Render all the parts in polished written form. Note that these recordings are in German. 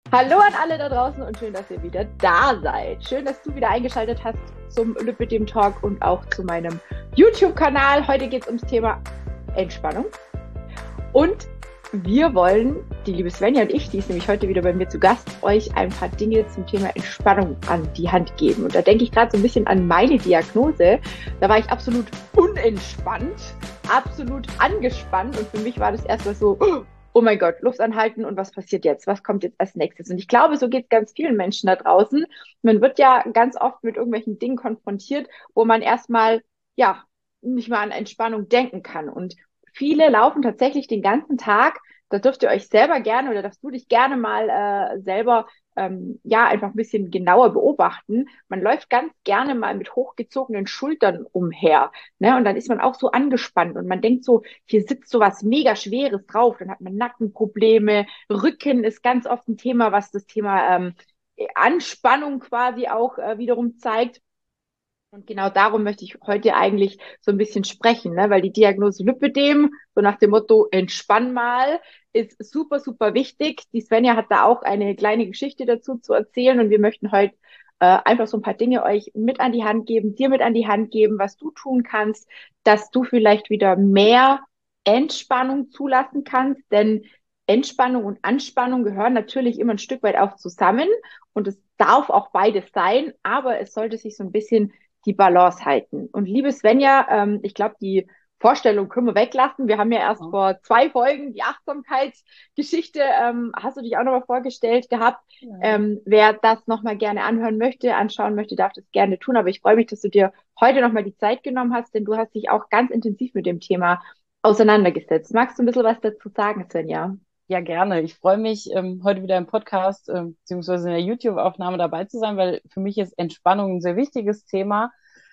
Hallo an alle da draußen und schön, dass ihr wieder da seid. Schön, dass du wieder eingeschaltet hast zum Lipidem Talk und auch zu meinem YouTube-Kanal. Heute geht es ums Thema Entspannung. Und wir wollen, die liebe Svenja und ich, die ist nämlich heute wieder bei mir zu Gast, euch ein paar Dinge zum Thema Entspannung an die Hand geben. Und da denke ich gerade so ein bisschen an meine Diagnose. Da war ich absolut unentspannt, absolut angespannt und für mich war das erstmal so, oh mein Gott, Luft anhalten und was passiert jetzt? Was kommt jetzt als nächstes? Und ich glaube, so geht es ganz vielen Menschen da draußen. Man wird ja ganz oft mit irgendwelchen Dingen konfrontiert, wo man erstmal, ja, nicht mal an Entspannung denken kann. Und viele laufen tatsächlich den ganzen Tag. Da dürft ihr euch selber gerne oder darfst du dich gerne mal selber ja einfach ein bisschen genauer beobachten. Man läuft ganz gerne mal mit hochgezogenen Schultern umher, ne? Und dann ist man auch so angespannt und man denkt so, hier sitzt so was mega Schweres drauf. Dann hat man Nackenprobleme, Rücken ist ganz oft ein Thema, was das Thema Anspannung quasi auch wiederum zeigt. Und genau darum möchte ich heute eigentlich so ein bisschen sprechen, ne? Weil die Diagnose Lipödem, so nach dem Motto, entspann mal, ist super, super wichtig. Die Svenja hat da auch eine kleine Geschichte dazu zu erzählen und wir möchten heute einfach so ein paar Dinge euch mit an die Hand geben, dir mit an die Hand geben, was du tun kannst, dass du vielleicht wieder mehr Entspannung zulassen kannst, denn Entspannung und Anspannung gehören natürlich immer ein Stück weit auch zusammen und es darf auch beides sein, aber es sollte sich so ein bisschen die Balance halten. Und liebe Svenja, ich glaube, die Vorstellung können wir weglassen. Wir haben ja erst Ja. vor 2 Folgen die Achtsamkeitsgeschichte, hast du dich auch nochmal vorgestellt gehabt. Ja. Wer das nochmal gerne anhören möchte, anschauen möchte, darf das gerne tun. Aber ich freue mich, dass du dir heute nochmal die Zeit genommen hast, denn du hast dich auch ganz intensiv mit dem Thema auseinandergesetzt. Magst du ein bisschen was dazu sagen, Svenja? Ja, gerne. Ich freue mich, heute wieder im Podcast, beziehungsweise in der YouTube-Aufnahme dabei zu sein, weil für mich ist Entspannung ein sehr wichtiges Thema,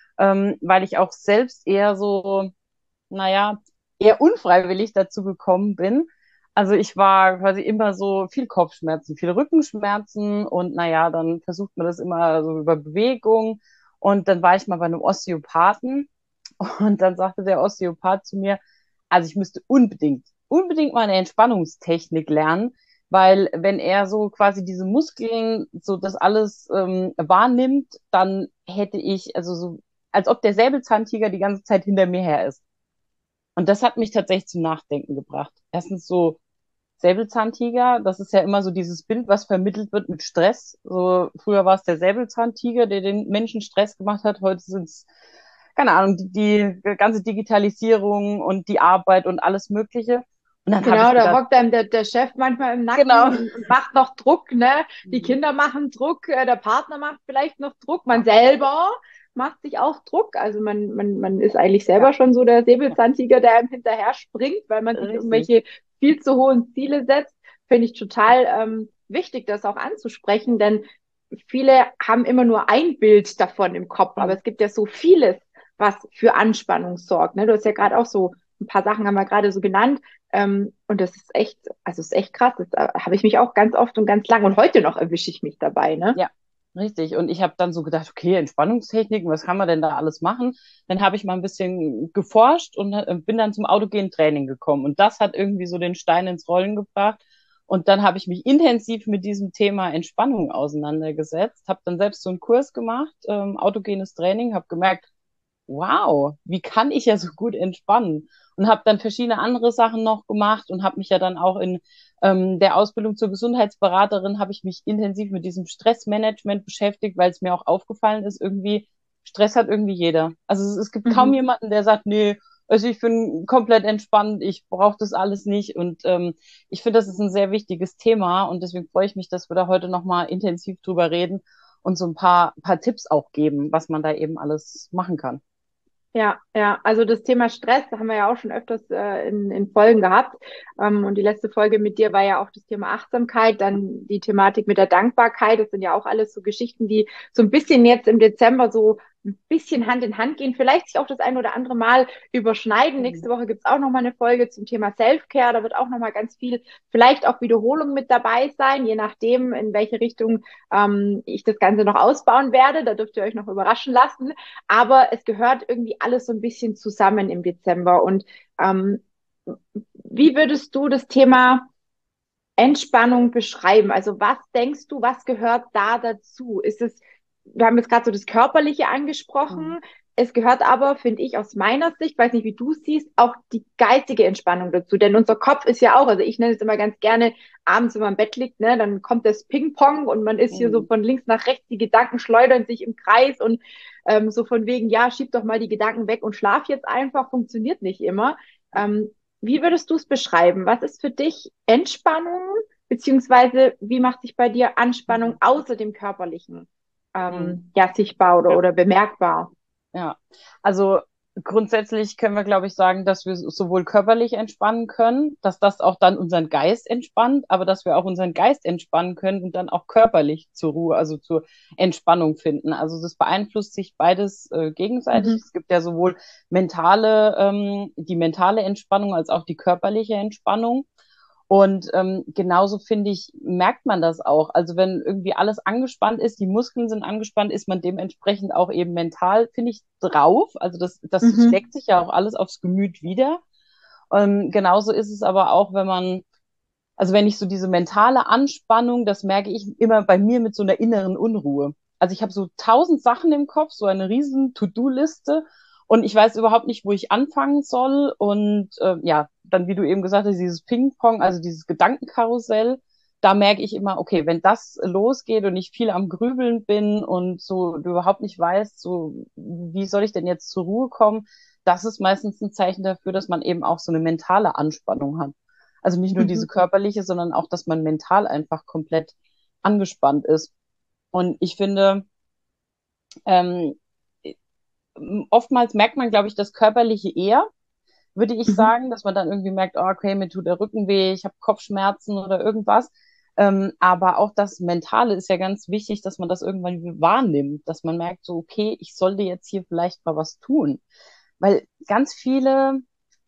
weil ich auch selbst eher so, naja, eher unfreiwillig dazu gekommen bin. Also ich war quasi immer so viel Kopfschmerzen, viel Rückenschmerzen und naja, dann versucht man das immer so über Bewegung und dann war ich mal bei einem Osteopathen und dann sagte der Osteopath zu mir, also ich müsste unbedingt mal eine Entspannungstechnik lernen, weil wenn er so quasi diese Muskeln, so das alles wahrnimmt, dann hätte ich, also so, als ob der Säbelzahntiger die ganze Zeit hinter mir her ist. Und das hat mich tatsächlich zum Nachdenken gebracht. Erstens so Säbelzahntiger, das ist ja immer so dieses Bild, was vermittelt wird mit Stress. So, früher war es der Säbelzahntiger, der den Menschen Stress gemacht hat. Heute sind es, keine Ahnung, die ganze Digitalisierung und die Arbeit und alles Mögliche. Und dann habe ich Genau, da gedacht, hockt einem der Chef manchmal im Nacken genau. und macht noch Druck, ne? Die Kinder machen Druck, der Partner macht vielleicht noch Druck, man selber macht sich auch Druck. Also man ist eigentlich Ja, selber schon so der ja, Säbelzahntiger, der einem hinterher springt, weil man sich richtig. irgendwelche viel zu hohen Ziele setzt. Finde ich total wichtig, das auch anzusprechen, denn viele haben immer nur ein Bild davon im Kopf, aber Mhm. es gibt ja so vieles, was für Anspannung sorgt. Ne? Du hast ja gerade auch so ein paar Sachen haben wir gerade so genannt. Und das ist echt, also ist echt krass. Das habe ich mich auch ganz oft und ganz lang und heute noch erwische ich mich dabei, ne? Ja, richtig. Und ich habe dann so gedacht, okay, Entspannungstechniken, was kann man denn da alles machen? Dann habe ich mal ein bisschen geforscht und bin dann zum autogenen Training gekommen. Und das hat irgendwie so den Stein ins Rollen gebracht. Und dann habe ich mich intensiv mit diesem Thema Entspannung auseinandergesetzt, habe dann selbst so einen Kurs gemacht, autogenes Training, habe gemerkt, wow, wie kann ich ja so gut entspannen? Und habe dann verschiedene andere Sachen noch gemacht und habe mich ja dann auch in der Ausbildung zur Gesundheitsberaterin habe ich mich intensiv mit diesem Stressmanagement beschäftigt, weil es mir auch aufgefallen ist, irgendwie Stress hat irgendwie jeder. Also es gibt kaum Mhm. jemanden, der sagt, nee, also ich bin komplett entspannt, ich brauche das alles nicht. Und ich finde, das ist ein sehr wichtiges Thema und deswegen freue ich mich, dass wir da heute nochmal intensiv drüber reden und so ein paar Tipps auch geben, was man da eben alles machen kann. Ja, ja, also das Thema Stress haben wir ja auch schon öfters in Folgen gehabt. Und die letzte Folge mit dir war ja auch das Thema Achtsamkeit, dann die Thematik mit der Dankbarkeit. Das sind ja auch alles so Geschichten, die so ein bisschen jetzt im Dezember so ein bisschen Hand in Hand gehen, vielleicht sich auch das ein oder andere Mal überschneiden. Mhm. Nächste Woche gibt's auch nochmal eine Folge zum Thema Self-Care. Da wird auch nochmal ganz viel, vielleicht auch Wiederholung mit dabei sein, je nachdem, in welche Richtung ich das Ganze noch ausbauen werde. Da dürft ihr euch noch überraschen lassen. Aber es gehört irgendwie alles so ein bisschen zusammen im Dezember. Und ähm, wie würdest du das Thema Entspannung beschreiben? Also was denkst du, was gehört da dazu? Ist es, wir haben jetzt gerade so das Körperliche Mhm. angesprochen. Es gehört aber, finde ich, aus meiner Sicht, weiß nicht, wie du es siehst, auch die geistige Entspannung dazu. Denn unser Kopf ist ja auch, also ich nenne es immer ganz gerne, abends, wenn man im Bett liegt, ne, dann kommt das Ping-Pong und man ist hier so Mhm. von links nach rechts, die Gedanken schleudern sich im Kreis und so von wegen, ja, schieb doch mal die Gedanken weg und schlaf jetzt einfach, funktioniert nicht immer. Ähm, Wie würdest du es beschreiben? Was ist für dich Entspannung, beziehungsweise wie macht sich bei dir Anspannung Mhm. außer dem körperlichen Mhm. ja, sichtbar Ja. oder bemerkbar? Ja, also grundsätzlich können wir, glaube ich, sagen, dass wir sowohl körperlich entspannen können, dass das auch dann unseren Geist entspannt, aber dass wir auch unseren Geist entspannen können und dann auch körperlich zur Ruhe, also zur Entspannung finden. Also das beeinflusst sich beides gegenseitig. Mhm. Es gibt ja sowohl die mentale Entspannung als auch die körperliche Entspannung. Und genauso finde ich, merkt man das auch. Also wenn irgendwie alles angespannt ist, die Muskeln sind angespannt, ist man dementsprechend auch eben mental, finde ich, drauf. Also das Mhm. schlägt sich ja auch alles aufs Gemüt wieder. Genauso ist es aber auch, also wenn ich so diese mentale Anspannung, das merke ich immer bei mir mit so einer inneren Unruhe. Also ich habe so 1000 Sachen im Kopf, so eine riesen To-Do-Liste und ich weiß überhaupt nicht, wo ich anfangen soll. Und ja, dann, wie du eben gesagt hast, dieses Ping-Pong, also dieses Gedankenkarussell, da merke ich immer, okay, wenn das losgeht und ich viel am Grübeln bin und so du überhaupt nicht weißt, so wie soll ich denn jetzt zur Ruhe kommen, das ist meistens ein Zeichen dafür, dass man eben auch so eine mentale Anspannung hat. Also nicht nur diese Mhm. körperliche, sondern auch, dass man mental einfach komplett angespannt ist. Und ich finde, ähm, oftmals merkt man, glaube ich, das Körperliche eher, würde ich Mhm. sagen, dass man dann irgendwie merkt, oh, okay, mir tut der Rücken weh, ich habe Kopfschmerzen oder irgendwas. Aber auch das Mentale ist ja ganz wichtig, dass man das irgendwann wahrnimmt, dass man merkt, so, okay, ich sollte jetzt hier vielleicht mal was tun. Weil ganz viele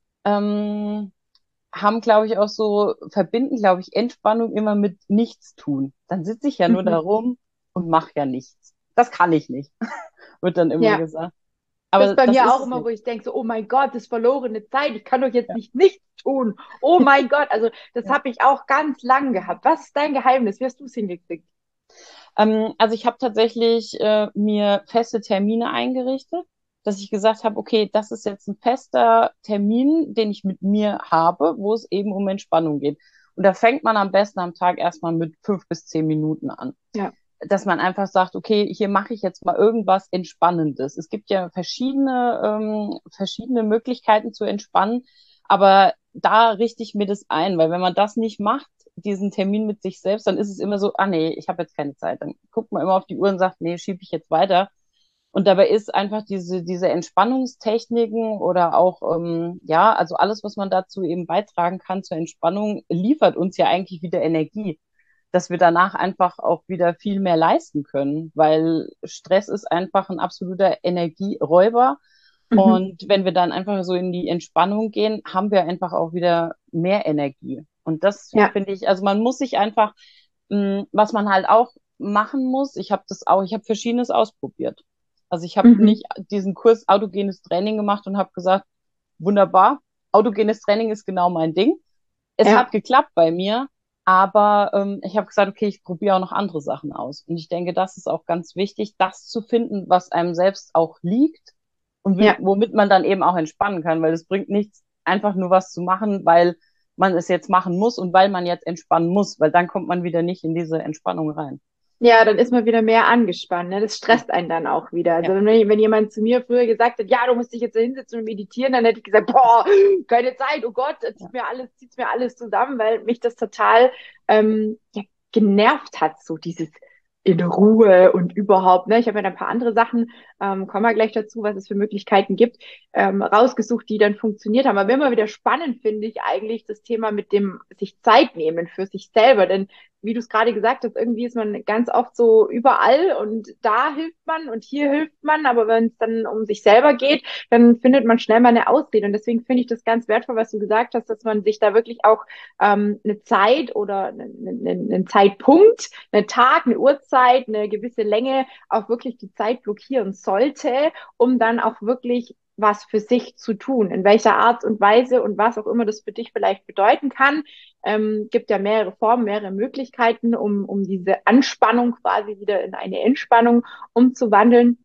ähm, haben, glaube ich, auch so, verbinden, glaube ich, Entspannung immer mit nichts tun. Dann sitze ich ja nur da Mhm. rum und mache ja nichts. Das kann ich nicht, wird dann immer Ja, gesagt. das ist Aber bei das mir ist auch es immer, nicht. wo ich denke, so, oh mein Gott, das ist verlorene Zeit, ich kann doch jetzt Ja. nicht nichts tun. Oh mein Gott, also das Ja. habe ich auch ganz lang gehabt. Was ist dein Geheimnis? Wie hast du es hingekriegt? Also ich habe tatsächlich mir feste Termine eingerichtet, dass ich gesagt habe, okay, das ist jetzt ein fester Termin, den ich mit mir habe, wo es eben um Entspannung geht. Und da fängt man am besten am Tag erstmal mit 5 bis 10 Minuten an. Ja. Dass man einfach sagt, okay, hier mache ich jetzt mal irgendwas Entspannendes. Es gibt ja verschiedene Möglichkeiten zu entspannen, aber da richte ich mir das ein, weil wenn man das nicht macht, diesen Termin mit sich selbst, dann ist es immer so, ah nee, ich habe jetzt keine Zeit. Dann guckt man immer auf die Uhr und sagt, nee, schiebe ich jetzt weiter. Und dabei ist einfach diese Entspannungstechniken oder auch, ja, also alles, was man dazu eben beitragen kann zur Entspannung, liefert uns ja eigentlich wieder Energie, dass wir danach einfach auch wieder viel mehr leisten können, weil Stress ist einfach ein absoluter Energieräuber. Mhm. Und wenn wir dann einfach so in die Entspannung gehen, haben wir einfach auch wieder mehr Energie. Und das Ja. finde ich, also man muss sich einfach, was man halt auch machen muss, ich habe Verschiedenes ausprobiert. Also ich habe Mhm. nicht diesen Kurs autogenes Training gemacht und habe gesagt, wunderbar, autogenes Training ist genau mein Ding. Es hat Ja. geklappt bei mir, aber ich habe gesagt, okay, ich probiere auch noch andere Sachen aus. Und ich denke, das ist auch ganz wichtig, das zu finden, was einem selbst auch liegt und Ja. womit man dann eben auch entspannen kann, weil es bringt nichts, einfach nur was zu machen, weil man es jetzt machen muss und weil man jetzt entspannen muss, weil dann kommt man wieder nicht in diese Entspannung rein. Ja, dann ist man wieder mehr angespannt, ne? Das Ja, stresst einen dann auch wieder. Also ja, wenn jemand zu mir früher gesagt hat, ja, du musst dich jetzt da hinsetzen und meditieren, dann hätte ich gesagt, boah, keine Zeit, oh Gott, ja. zieht's mir alles zusammen, weil mich das total ja, genervt hat, so dieses in Ruhe und überhaupt, ne? Ich habe mir da ein paar andere Sachen, kommen wir gleich dazu, was es für Möglichkeiten gibt, rausgesucht, die dann funktioniert haben. Aber immer wieder spannend finde ich eigentlich das Thema mit dem sich Zeit nehmen für sich selber, denn wie du es gerade gesagt hast, irgendwie ist man ganz oft so überall und da hilft man und hier hilft man, aber wenn es dann um sich selber geht, dann findet man schnell mal eine Ausrede. Und deswegen finde ich das ganz wertvoll, was du gesagt hast, dass man sich da wirklich auch eine Zeit oder einen Zeitpunkt, einen Tag, eine Uhrzeit, eine gewisse Länge auch wirklich die Zeit blockieren sollte, um dann auch wirklich was für sich zu tun, in welcher Art und Weise und was auch immer das für dich vielleicht bedeuten kann. Gibt ja mehrere Formen, mehrere Möglichkeiten, um diese Anspannung quasi wieder in eine Entspannung umzuwandeln.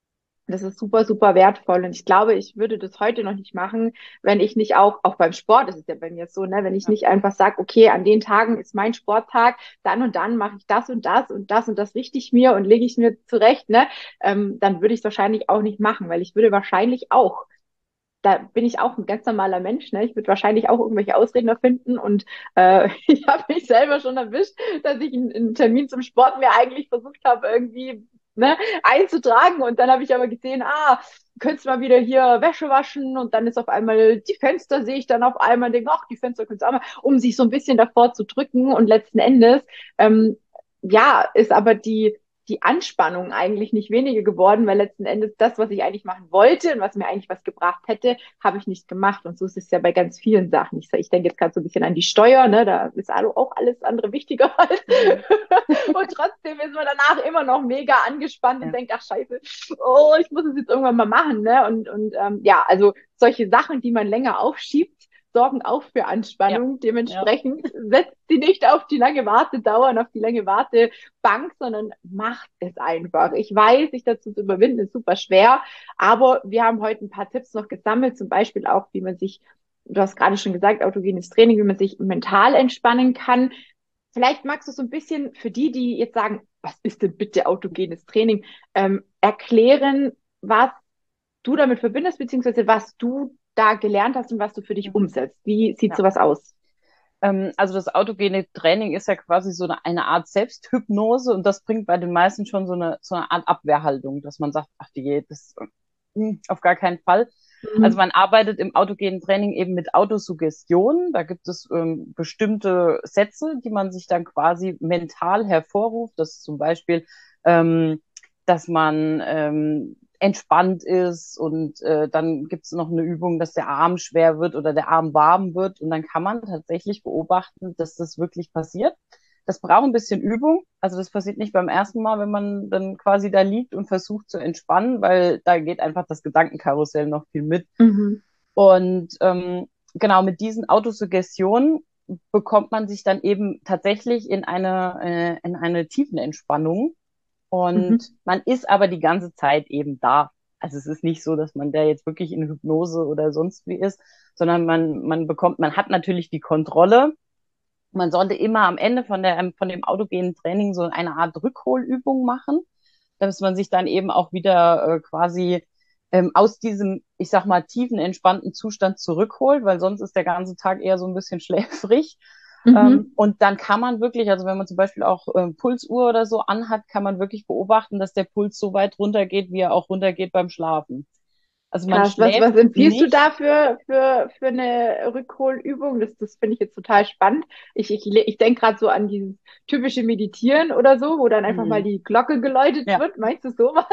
Das ist super, super wertvoll. Und ich glaube, ich würde das heute noch nicht machen, wenn ich nicht auch beim Sport, das ist ja bei mir so, ne, wenn ich Ja. nicht einfach sage, okay, an den Tagen ist mein Sporttag, dann und dann mache ich das und das und das und das richte ich mir und lege ich mir zurecht, ne, dann würde ich es wahrscheinlich auch nicht machen, weil ich würde wahrscheinlich auch, da bin ich auch ein ganz normaler Mensch, ne? Ich würde wahrscheinlich auch irgendwelche Ausreden erfinden und ich habe mich selber schon erwischt, dass ich einen Termin zum Sport mir eigentlich versucht habe, irgendwie ne, einzutragen und dann habe ich aber gesehen, du könntest mal wieder hier Wäsche waschen und dann ist auf einmal die Fenster, sehe ich dann auf einmal und denke, ach, die Fenster könntest du auch mal, um sich so ein bisschen davor zu drücken und letzten Endes, ähm, ja, ist aber die Anspannung eigentlich nicht weniger geworden, weil letzten Endes das, was ich eigentlich machen wollte und was mir eigentlich was gebracht hätte, habe ich nicht gemacht. Und so ist es ja bei ganz vielen Sachen. Ich denke jetzt gerade so ein bisschen an die Steuer, ne? Da ist auch alles andere wichtiger halt. Mhm. Und trotzdem ist man danach immer noch mega angespannt und Ja. denkt, ach scheiße, oh, ich muss es jetzt irgendwann mal machen, ne? Ja, also solche Sachen, die man länger aufschiebt, sorgen auch für Ja. Anspannung. Ja. Dementsprechend setzt sie nicht auf die lange Wartedauer und auf die lange Wartebank, sondern macht es einfach. Ich weiß, sich dazu zu überwinden, ist super schwer, aber wir haben heute ein paar Tipps noch gesammelt, zum Beispiel auch, wie man sich, du hast gerade schon gesagt, autogenes Training, wie man sich mental entspannen kann. Vielleicht magst du so ein bisschen für die, die jetzt sagen, was ist denn bitte autogenes Training, erklären, was du damit verbindest, beziehungsweise was du da gelernt hast und was du für dich Mhm. umsetzt. Wie sieht Ja. sowas aus? Also das autogene Training ist ja quasi so eine Art Selbsthypnose und das bringt bei den meisten schon so eine Art Abwehrhaltung, dass man sagt, ach die, das auf gar keinen Fall. Also Mhm. man arbeitet im autogenen Training eben mit Autosuggestion. Da gibt es bestimmte Sätze, die man sich dann quasi mental hervorruft. Das ist zum Beispiel, dass man entspannt ist und dann gibt es noch eine Übung, dass der Arm schwer wird oder der Arm warm wird und dann kann man tatsächlich beobachten, dass das wirklich passiert. Das braucht ein bisschen Übung. Also das passiert nicht beim ersten Mal, wenn man dann quasi da liegt und versucht zu entspannen, weil da geht einfach das Gedankenkarussell noch viel mit. Mhm. Und genau mit diesen Autosuggestionen bekommt man sich dann eben tatsächlich in eine Tiefenentspannung und Mhm. man ist aber die ganze Zeit eben da. Also es ist nicht so, dass man da jetzt wirklich in Hypnose oder sonst wie ist, sondern man hat natürlich die Kontrolle. Man sollte immer am Ende von dem autogenen Training so eine Art Rückholübung machen, dass man sich dann eben auch wieder quasi aus diesem, ich sag mal, tiefen, entspannten Zustand zurückholt, weil sonst ist der ganze Tag eher so ein bisschen schläfrig. Mhm. Und dann kann man wirklich, also wenn man zum Beispiel auch Pulsuhr oder so anhat, kann man wirklich beobachten, dass der Puls so weit runtergeht, wie er auch runtergeht beim Schlafen. Also man Krass. schläft Was empfiehlst du nicht. da für eine Rückholübung? Das finde ich jetzt total spannend. Ich denke gerade so an dieses typische Meditieren oder so, wo dann einfach mal Hm, die Glocke geläutet ja. wird. Meinst du sowas?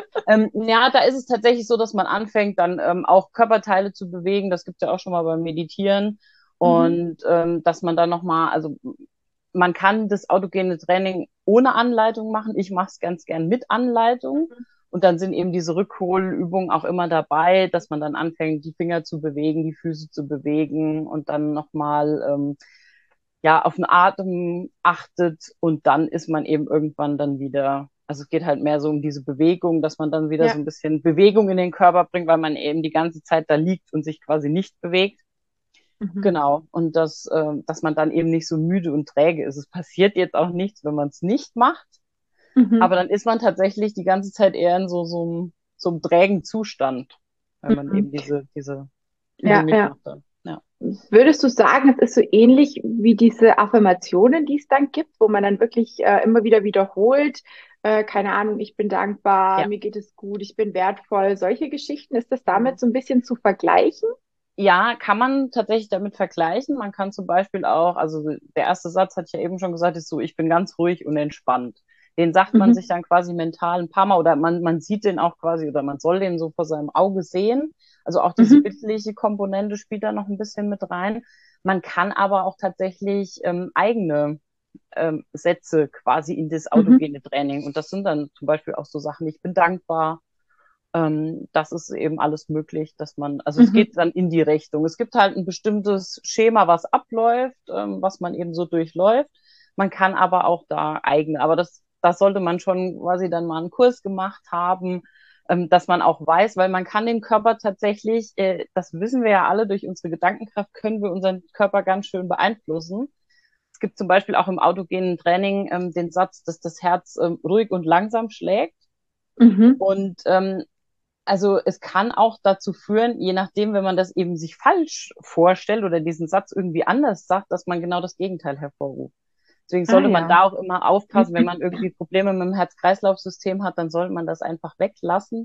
Ja, da ist es tatsächlich so, dass man anfängt, dann auch Körperteile zu bewegen. Das gibt's ja auch schon mal beim Meditieren. Mhm. Und dass man dann nochmal, also man kann das autogene Training ohne Anleitung machen. Ich mache es ganz gern mit Anleitung. Und dann sind eben diese Rückholübungen auch immer dabei, dass man dann anfängt, die Finger zu bewegen, die Füße zu bewegen und dann nochmal ja, auf den Atem achtet und dann ist man eben irgendwann dann wieder, also es geht halt mehr so um diese Bewegung, dass man dann wieder so Ja. ein bisschen Bewegung in den Körper bringt, weil man eben die ganze Zeit da liegt und sich quasi nicht bewegt. Mhm. Genau. Und dass man dann eben nicht so müde und träge ist. Es passiert jetzt auch nichts, wenn man es nicht macht, aber Mhm. dann ist man tatsächlich die ganze Zeit eher in so einem trägen Zustand, wenn man eben Mhm. diese Übung Ja, nicht ja. macht dann. Ja. Würdest du sagen, es ist so ähnlich wie diese Affirmationen, die es dann gibt, wo man dann wirklich immer wieder wiederholt, keine Ahnung, ich bin dankbar, Ja. mir geht es gut, ich bin wertvoll, solche Geschichten, ist das Mhm. damit so ein bisschen zu vergleichen? Ja, kann man tatsächlich damit vergleichen. Man kann zum Beispiel auch, also der erste Satz hatte ich ja eben schon gesagt, ist so, ich bin ganz ruhig und entspannt. Den sagt man sich Mhm. dann quasi mental ein paar Mal oder man sieht den auch quasi oder man soll den so vor seinem Auge sehen. Also auch diese Mhm. bildliche Komponente spielt da noch ein bisschen mit rein. Man kann aber auch tatsächlich eigene Sätze quasi in das Mhm. autogene Training und das sind dann zum Beispiel auch so Sachen, ich bin dankbar Das ist eben alles möglich, dass man, also es Mhm. geht dann in die Richtung. Es gibt halt ein bestimmtes Schema, was abläuft, was man eben so durchläuft. Man kann aber auch da eigene, aber das sollte man schon quasi dann mal einen Kurs gemacht haben, dass man auch weiß, weil man kann den Körper tatsächlich, das wissen wir ja alle, durch unsere Gedankenkraft können wir unseren Körper ganz schön beeinflussen. Es gibt zum Beispiel auch im autogenen Training den Satz, dass das Herz ruhig und langsam schlägt. Mhm. Und also es kann auch dazu führen, je nachdem, wenn man das eben sich falsch vorstellt oder diesen Satz irgendwie anders sagt, dass man genau das Gegenteil hervorruft. Deswegen Ah sollte man ja. da auch immer aufpassen, wenn man irgendwie Probleme mit dem Herz-Kreislauf-System hat, dann sollte man das einfach weglassen.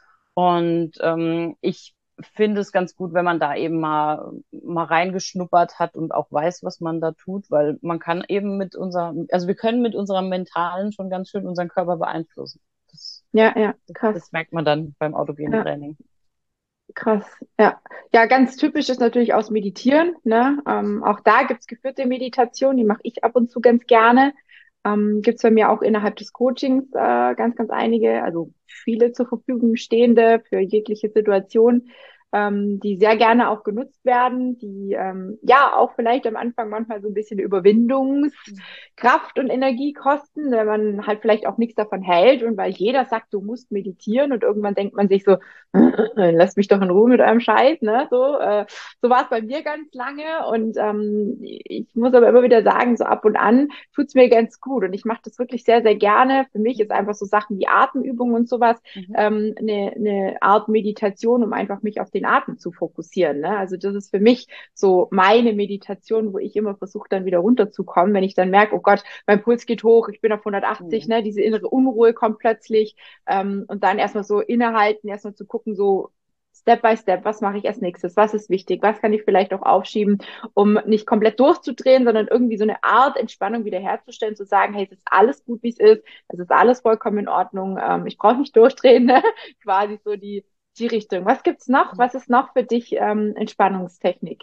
Und ich finde es ganz gut, wenn man da eben mal reingeschnuppert hat und auch weiß, was man da tut, weil man kann eben also wir können mit unserem Mentalen schon ganz schön unseren Körper beeinflussen. Das, Ja, ja, krass. das merkt man dann beim autogenen Ja. Training. Krass, ja. Ja, ganz typisch ist natürlich aus Meditieren, ne? Auch da gibt's geführte Meditation, die mache ich ab und zu ganz gerne. Gibt's bei mir auch innerhalb des Coachings ganz einige, also viele zur Verfügung stehende für jegliche Situation, die sehr gerne auch genutzt werden, die ja auch vielleicht am Anfang manchmal so ein bisschen Überwindungskraft und Energie kosten, wenn man halt vielleicht auch nichts davon hält und weil jeder sagt, du musst meditieren und irgendwann denkt man sich so, lasst mich doch in Ruhe mit eurem Scheiß, ne? So war es bei mir ganz lange und ich muss aber immer wieder sagen, so ab und an tut's mir ganz gut und ich mache das wirklich sehr gerne. Für mich ist einfach so Sachen wie Atemübungen und sowas Mhm. eine Art Meditation, um einfach mich auf den Atem zu fokussieren. Ne? Also das ist für mich so meine Meditation, wo ich immer versuche, dann wieder runterzukommen, wenn ich dann merke, oh Gott, mein Puls geht hoch, ich bin auf 180, Mhm. ne? Diese innere Unruhe kommt plötzlich und dann erstmal so innehalten, erstmal zu gucken, so Step by Step, was mache ich als nächstes, was ist wichtig, was kann ich vielleicht auch aufschieben, um nicht komplett durchzudrehen, sondern irgendwie so eine Art Entspannung wiederherzustellen, zu sagen, hey, es ist alles gut, wie es ist alles vollkommen in Ordnung, ich brauche nicht durchdrehen, ne? Quasi so die Richtung. Was gibt's noch? Was ist noch für dich Entspannungstechnik?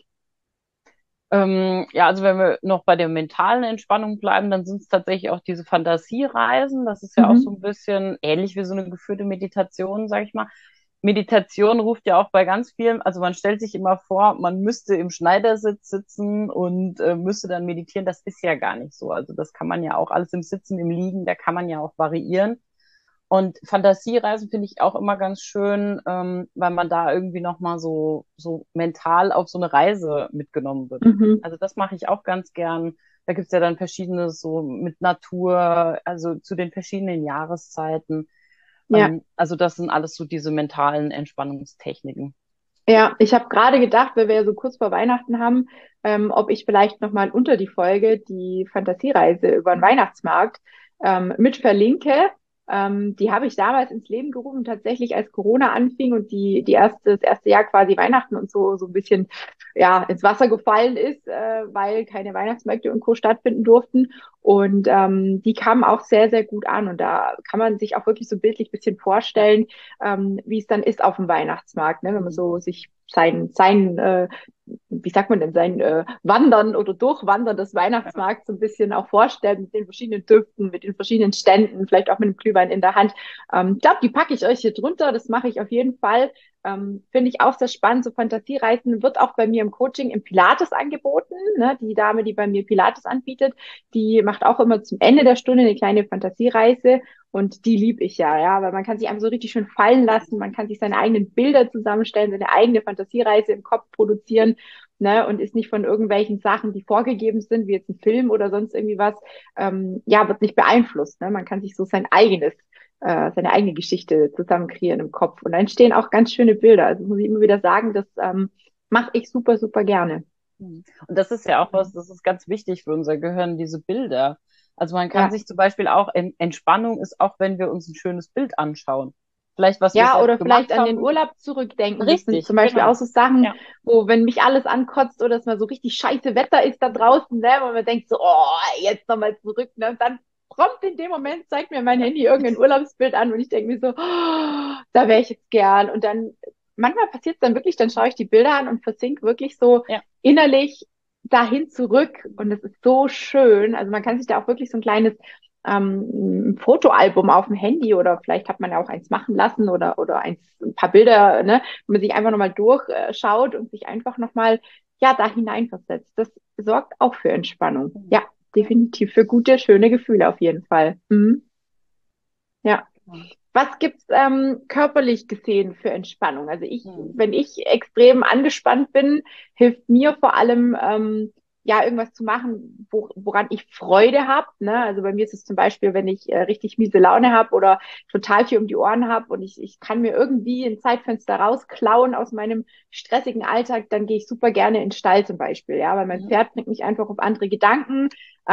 Ja, also wenn wir noch bei der mentalen Entspannung bleiben, dann sind es tatsächlich auch diese Fantasiereisen. Das ist ja auch so Mhm. ein bisschen ähnlich wie so eine geführte Meditation, sag ich mal. Meditation ruft ja auch bei ganz vielen, also man stellt sich immer vor, man müsste im Schneidersitz sitzen und müsste dann meditieren. Das ist ja gar nicht so. Also das kann man ja auch alles im Sitzen, im Liegen, da kann man ja auch variieren. Und Fantasiereisen finde ich auch immer ganz schön, weil man da irgendwie nochmal so mental auf so eine Reise mitgenommen wird. Mhm. Also das mache ich auch ganz gern. Da gibt's ja dann verschiedenes so mit Natur, also zu den verschiedenen Jahreszeiten. Ja. Also das sind alles so diese mentalen Entspannungstechniken. Ja, ich habe gerade gedacht, weil wir ja so kurz vor Weihnachten haben, ob ich vielleicht nochmal unter die Folge die Fantasiereise über den Weihnachtsmarkt mit verlinke. Die habe ich damals ins Leben gerufen, tatsächlich als Corona anfing und das erste Jahr quasi Weihnachten und so ein bisschen ja ins Wasser gefallen ist, weil keine Weihnachtsmärkte und Co. stattfinden durften. Und die kamen auch sehr gut an. Und da kann man sich auch wirklich so bildlich bisschen Ja. vorstellen, wie es dann ist auf dem Weihnachtsmarkt, ne? Wenn man Mhm. so sich sein wie sagt man denn, sein Wandern oder Durchwandern des Ja. Weihnachtsmarkts so ein bisschen auch vorstellen mit den verschiedenen Düften, mit den verschiedenen Ständen, vielleicht auch mit einem Glühwein in der Hand. Ich glaube, die packe ich euch hier drunter, das mache ich auf jeden Fall. Finde ich auch sehr spannend. So Fantasiereisen wird auch bei mir im Coaching im Pilates angeboten. Ne? Die Dame, die bei mir Pilates anbietet, die macht auch immer zum Ende der Stunde eine kleine Fantasiereise. Und die liebe ich ja, weil man kann sich einfach so richtig schön fallen lassen, man kann sich seine eigenen Bilder zusammenstellen, seine eigene Fantasiereise im Kopf produzieren, ne, und ist nicht von irgendwelchen Sachen, die vorgegeben sind, wie jetzt ein Film oder sonst irgendwie was, ja, wird nicht beeinflusst, ne, man kann sich so seine eigene Geschichte zusammen kreieren im Kopf und da entstehen auch ganz schöne Bilder, also muss ich immer wieder sagen, das mache ich super gerne. Mhm. Und das ist ja auch was, das ist ganz wichtig für unser Gehirn, diese Bilder. Also man kann Ja. sich zum Beispiel auch, Entspannung ist auch, wenn wir uns ein schönes Bild anschauen. Vielleicht, was wir Ja, selbst oder vielleicht gemacht an den haben. Urlaub zurückdenken. Das sind Richtig, zum Beispiel auch genau. so Sachen, Ja. wo, wenn mich alles ankotzt oder es mal so richtig scheiße Wetter ist da draußen, ne, wo man denkt so, oh, jetzt nochmal zurück, ne, und dann prompt in dem Moment zeigt mir mein Ja. Handy irgendein Urlaubsbild an und ich denke mir so, oh, da wäre ich jetzt gern. Und dann, manchmal passiert es dann wirklich, dann schaue ich die Bilder an und versink wirklich so Ja. innerlich dahin zurück und es ist so schön. Also man kann sich da auch wirklich so ein kleines ein Fotoalbum auf dem Handy oder vielleicht hat man ja auch eins machen lassen oder ein paar Bilder, ne, wo man sich einfach nochmal durchschaut und sich einfach nochmal, ja, da hineinversetzt. Das sorgt auch für Entspannung. Ja, definitiv für gute, schöne Gefühle auf jeden Fall. Mhm. Ja. Was gibt's körperlich gesehen für Entspannung? Also Mhm. wenn ich extrem angespannt bin, hilft mir vor allem ja irgendwas zu machen, woran ich Freude habe. Ne? Also bei mir ist es zum Beispiel, wenn ich richtig miese Laune habe oder total viel um die Ohren habe und ich kann mir irgendwie ein Zeitfenster rausklauen aus meinem stressigen Alltag, dann gehe ich super gerne in den Stall zum Beispiel, ja, weil mein Mhm. Pferd bringt mich einfach auf andere Gedanken.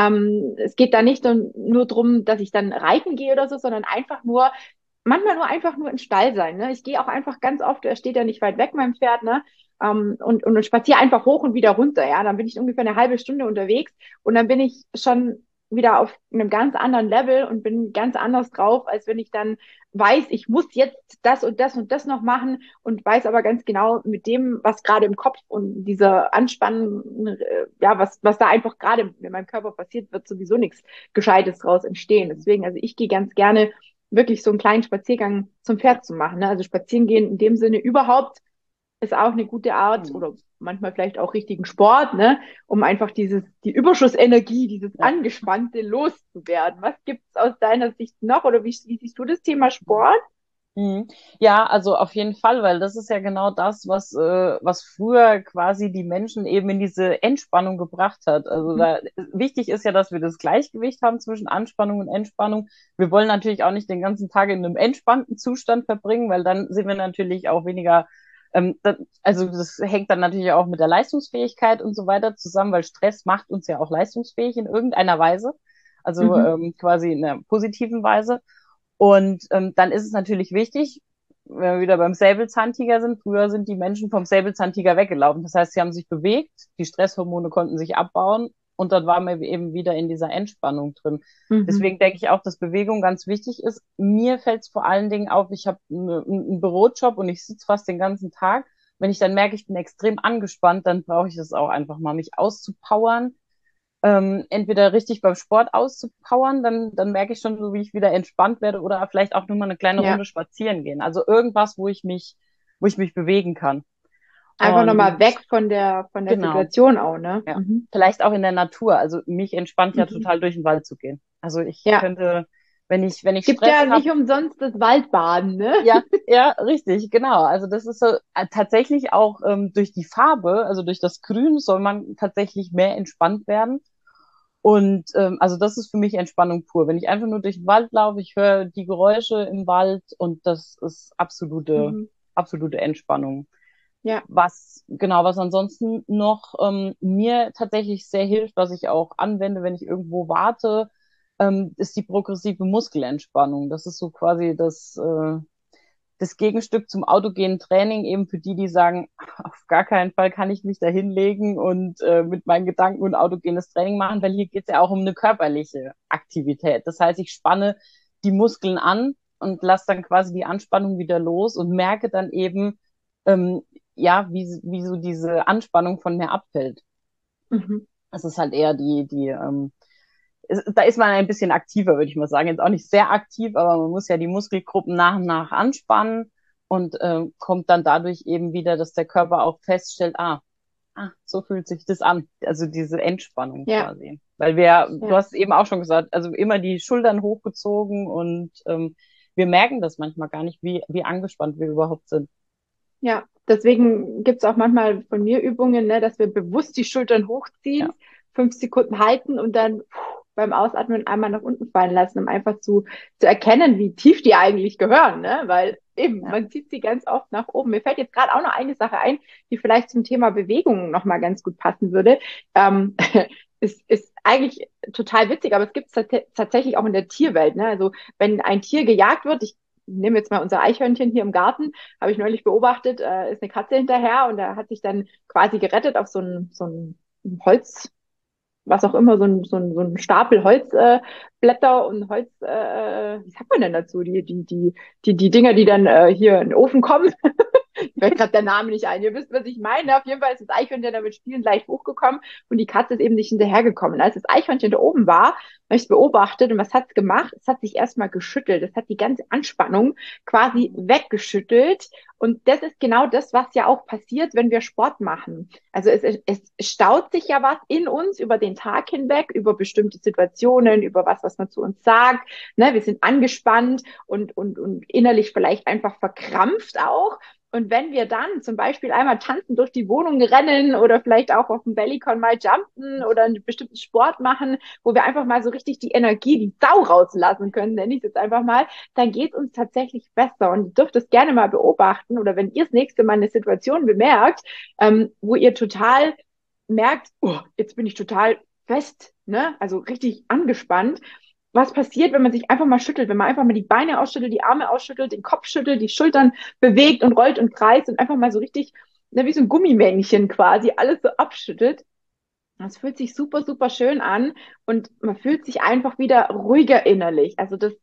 Es geht da nicht nur drum, dass ich dann reiten gehe oder so, sondern einfach nur manchmal nur einfach nur im Stall sein. Ne? Ich gehe auch einfach ganz oft, er steht ja nicht weit weg, mein Pferd, ne? Und spaziere einfach hoch und wieder runter. Ja, dann bin ich ungefähr eine halbe Stunde unterwegs und dann bin ich schon wieder auf einem ganz anderen Level und bin ganz anders drauf, als wenn ich dann weiß, ich muss jetzt das und das und das noch machen und weiß aber ganz genau mit dem, was gerade im Kopf und dieser Anspannung, ja, was da einfach gerade mit meinem Körper passiert, wird sowieso nichts Gescheites draus entstehen. Mhm. Deswegen, also ich gehe ganz gerne wirklich so einen kleinen Spaziergang zum Pferd zu machen. Ne? Also spazieren gehen in dem Sinne überhaupt ist auch eine gute Art Mhm. oder manchmal vielleicht auch richtigen Sport, ne? Um einfach die Überschussenergie, dieses Ja. Angespannte loszuwerden. Was gibt's aus deiner Sicht noch oder wie siehst du das Thema Sport? Mhm. Ja, also auf jeden Fall, weil das ist ja genau das, was früher quasi die Menschen eben in diese Entspannung gebracht hat. Also Mhm. wichtig ist ja, dass wir das Gleichgewicht haben zwischen Anspannung und Entspannung. Wir wollen natürlich auch nicht den ganzen Tag in einem entspannten Zustand verbringen, weil dann sind wir natürlich auch weniger, also das hängt dann natürlich auch mit der Leistungsfähigkeit und so weiter zusammen, weil Stress macht uns ja auch leistungsfähig in irgendeiner Weise, also Mhm. quasi in einer positiven Weise. Und dann ist es natürlich wichtig, wenn wir wieder beim Säbelzahntiger sind, früher sind die Menschen vom Säbelzahntiger weggelaufen. Das heißt, sie haben sich bewegt, die Stresshormone konnten sich abbauen und dann waren wir eben wieder in dieser Entspannung drin. Mhm. Deswegen denke ich auch, dass Bewegung ganz wichtig ist. Mir fällt es vor allen Dingen auf, ich habe einen Bürojob und ich sitze fast den ganzen Tag. Wenn ich dann merke, ich bin extrem angespannt, dann brauche ich es auch einfach mal, mich auszupowern, entweder richtig beim Sport auszupowern, dann merke ich schon so, wie ich wieder entspannt werde oder vielleicht auch nur mal eine kleine Ja, Runde spazieren gehen. Also irgendwas, wo ich mich bewegen kann. einfach nochmal Und weg von der genau, Situation auch, ne? ja. Mhm. Vielleicht auch in der Natur. Also mich entspannt ja Mhm. total durch den Wald zu gehen. Also ich Ja, könnte, wenn ich gibt ja Stress habe, nicht umsonst das Waldbaden, ne? ja, ja, richtig, genau. Also das ist so tatsächlich auch durch die Farbe, also durch das Grün soll man tatsächlich mehr entspannt werden. Und also das ist für mich Entspannung pur. Wenn ich einfach nur durch den Wald laufe, ich höre die Geräusche im Wald und das ist Mhm. absolute Entspannung. Ja. Was ansonsten noch mir tatsächlich sehr hilft, was ich auch anwende, wenn ich irgendwo warte, ist die progressive Muskelentspannung. Das ist so quasi das Gegenstück zum autogenen Training, eben für die, die sagen, auf gar keinen Fall kann ich mich da hinlegen und mit meinen Gedanken ein autogenes Training machen, weil hier geht es ja auch um eine körperliche Aktivität. Das heißt, ich spanne die Muskeln an und lasse dann quasi die Anspannung wieder los und merke dann eben, ja, wie so diese Anspannung von mir abfällt. Mhm. Das ist halt eher da ist man ein bisschen aktiver, würde ich mal sagen. Jetzt auch nicht sehr aktiv, aber man muss ja die Muskelgruppen nach und nach anspannen und kommt dann dadurch eben wieder, dass der Körper auch feststellt, so fühlt sich das an. Also diese Entspannung Ja, quasi. Weil wir, du ja. hast es eben auch schon gesagt, also immer die Schultern hochgezogen und wir merken das manchmal gar nicht, wie angespannt wir überhaupt sind. Ja, deswegen gibt's auch manchmal von mir Übungen, ne, dass wir bewusst die Schultern Ja. hochziehen, 5 Sekunden halten und dann beim Ausatmen einmal nach unten fallen lassen, um einfach zu erkennen, wie tief die eigentlich gehören, ne? Weil eben, Ja. man zieht sie ganz oft nach oben. Mir fällt jetzt gerade auch noch eine Sache ein, die vielleicht zum Thema Bewegung nochmal ganz gut passen würde. Ähm, ist eigentlich total witzig, aber es gibt es tatsächlich auch in der Tierwelt, ne? Also wenn ein Tier gejagt wird, ich nehme jetzt mal unser Eichhörnchen hier im Garten, habe ich neulich beobachtet, ist eine Katze hinterher und er hat sich dann quasi gerettet auf so ein Holz, was auch immer, so ein Stapel Holzblätter Blätter und Holz, wie sagt man denn dazu? Die Dinger, die dann hier in den Ofen kommen. fällt gerade der Name nicht ein. Ihr wisst, was ich meine. Auf jeden Fall ist das Eichhörnchen damit spielend leicht hochgekommen und die Katze ist eben nicht hinterhergekommen. Und als das Eichhörnchen da oben war, habe ich es beobachtet und was hat es gemacht? Es hat sich erstmal geschüttelt. Es hat die ganze Anspannung quasi weggeschüttelt. Und das ist genau das, was ja auch passiert, wenn wir Sport machen. Also es staut sich ja was in uns über den Tag hinweg, über bestimmte Situationen, über was man zu uns sagt. Ne, wir sind angespannt und innerlich vielleicht einfach verkrampft auch. Und wenn wir dann zum Beispiel einmal tanzen durch die Wohnung rennen oder vielleicht auch auf dem Bellycon mal jumpen oder einen bestimmten Sport machen, wo wir einfach mal so richtig die Energie, die Sau rauslassen können, nenne ich es jetzt einfach mal, dann geht es uns tatsächlich besser. Und ihr dürft es gerne mal beobachten oder wenn ihr das nächste Mal eine Situation bemerkt, wo ihr total merkt, oh, jetzt bin ich total fest, ne? Also richtig angespannt, was passiert, wenn man sich einfach mal schüttelt, wenn man einfach mal die Beine ausschüttelt, die Arme ausschüttelt, den Kopf schüttelt, die Schultern bewegt und rollt und kreist und einfach mal so richtig, ne, wie so ein Gummimännchen quasi, alles so abschüttelt. Das fühlt sich super, super schön an und man fühlt sich einfach wieder ruhiger innerlich. Also das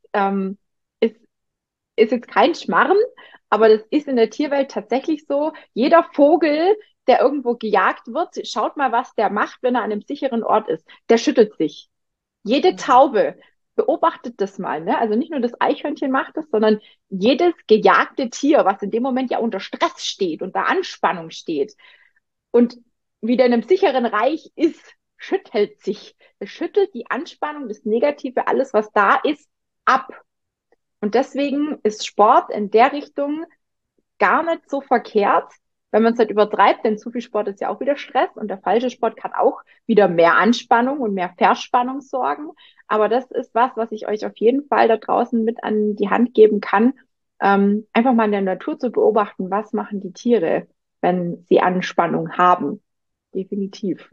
ist, ist jetzt kein Schmarren, aber das ist in der Tierwelt tatsächlich so. Jeder Vogel, der irgendwo gejagt wird, schaut mal, was der macht, wenn er an einem sicheren Ort ist. Der schüttelt sich. Jede Taube, beobachtet das mal, ne? Also nicht nur das Eichhörnchen macht das, sondern jedes gejagte Tier, was in dem Moment ja unter Stress steht, unter Anspannung steht und wieder in einem sicheren Reich ist, schüttelt sich. Es schüttelt die Anspannung, das Negative, alles, was da ist, ab. Und deswegen ist Sport in der Richtung gar nicht so verkehrt, wenn man es halt übertreibt, denn zu viel Sport ist ja auch wieder Stress und der falsche Sport kann auch wieder mehr Anspannung und mehr Verspannung sorgen. Aber das ist was, was ich euch auf jeden Fall da draußen mit an die Hand geben kann, einfach mal in der Natur zu beobachten, was machen die Tiere, wenn sie Anspannung haben. Definitiv.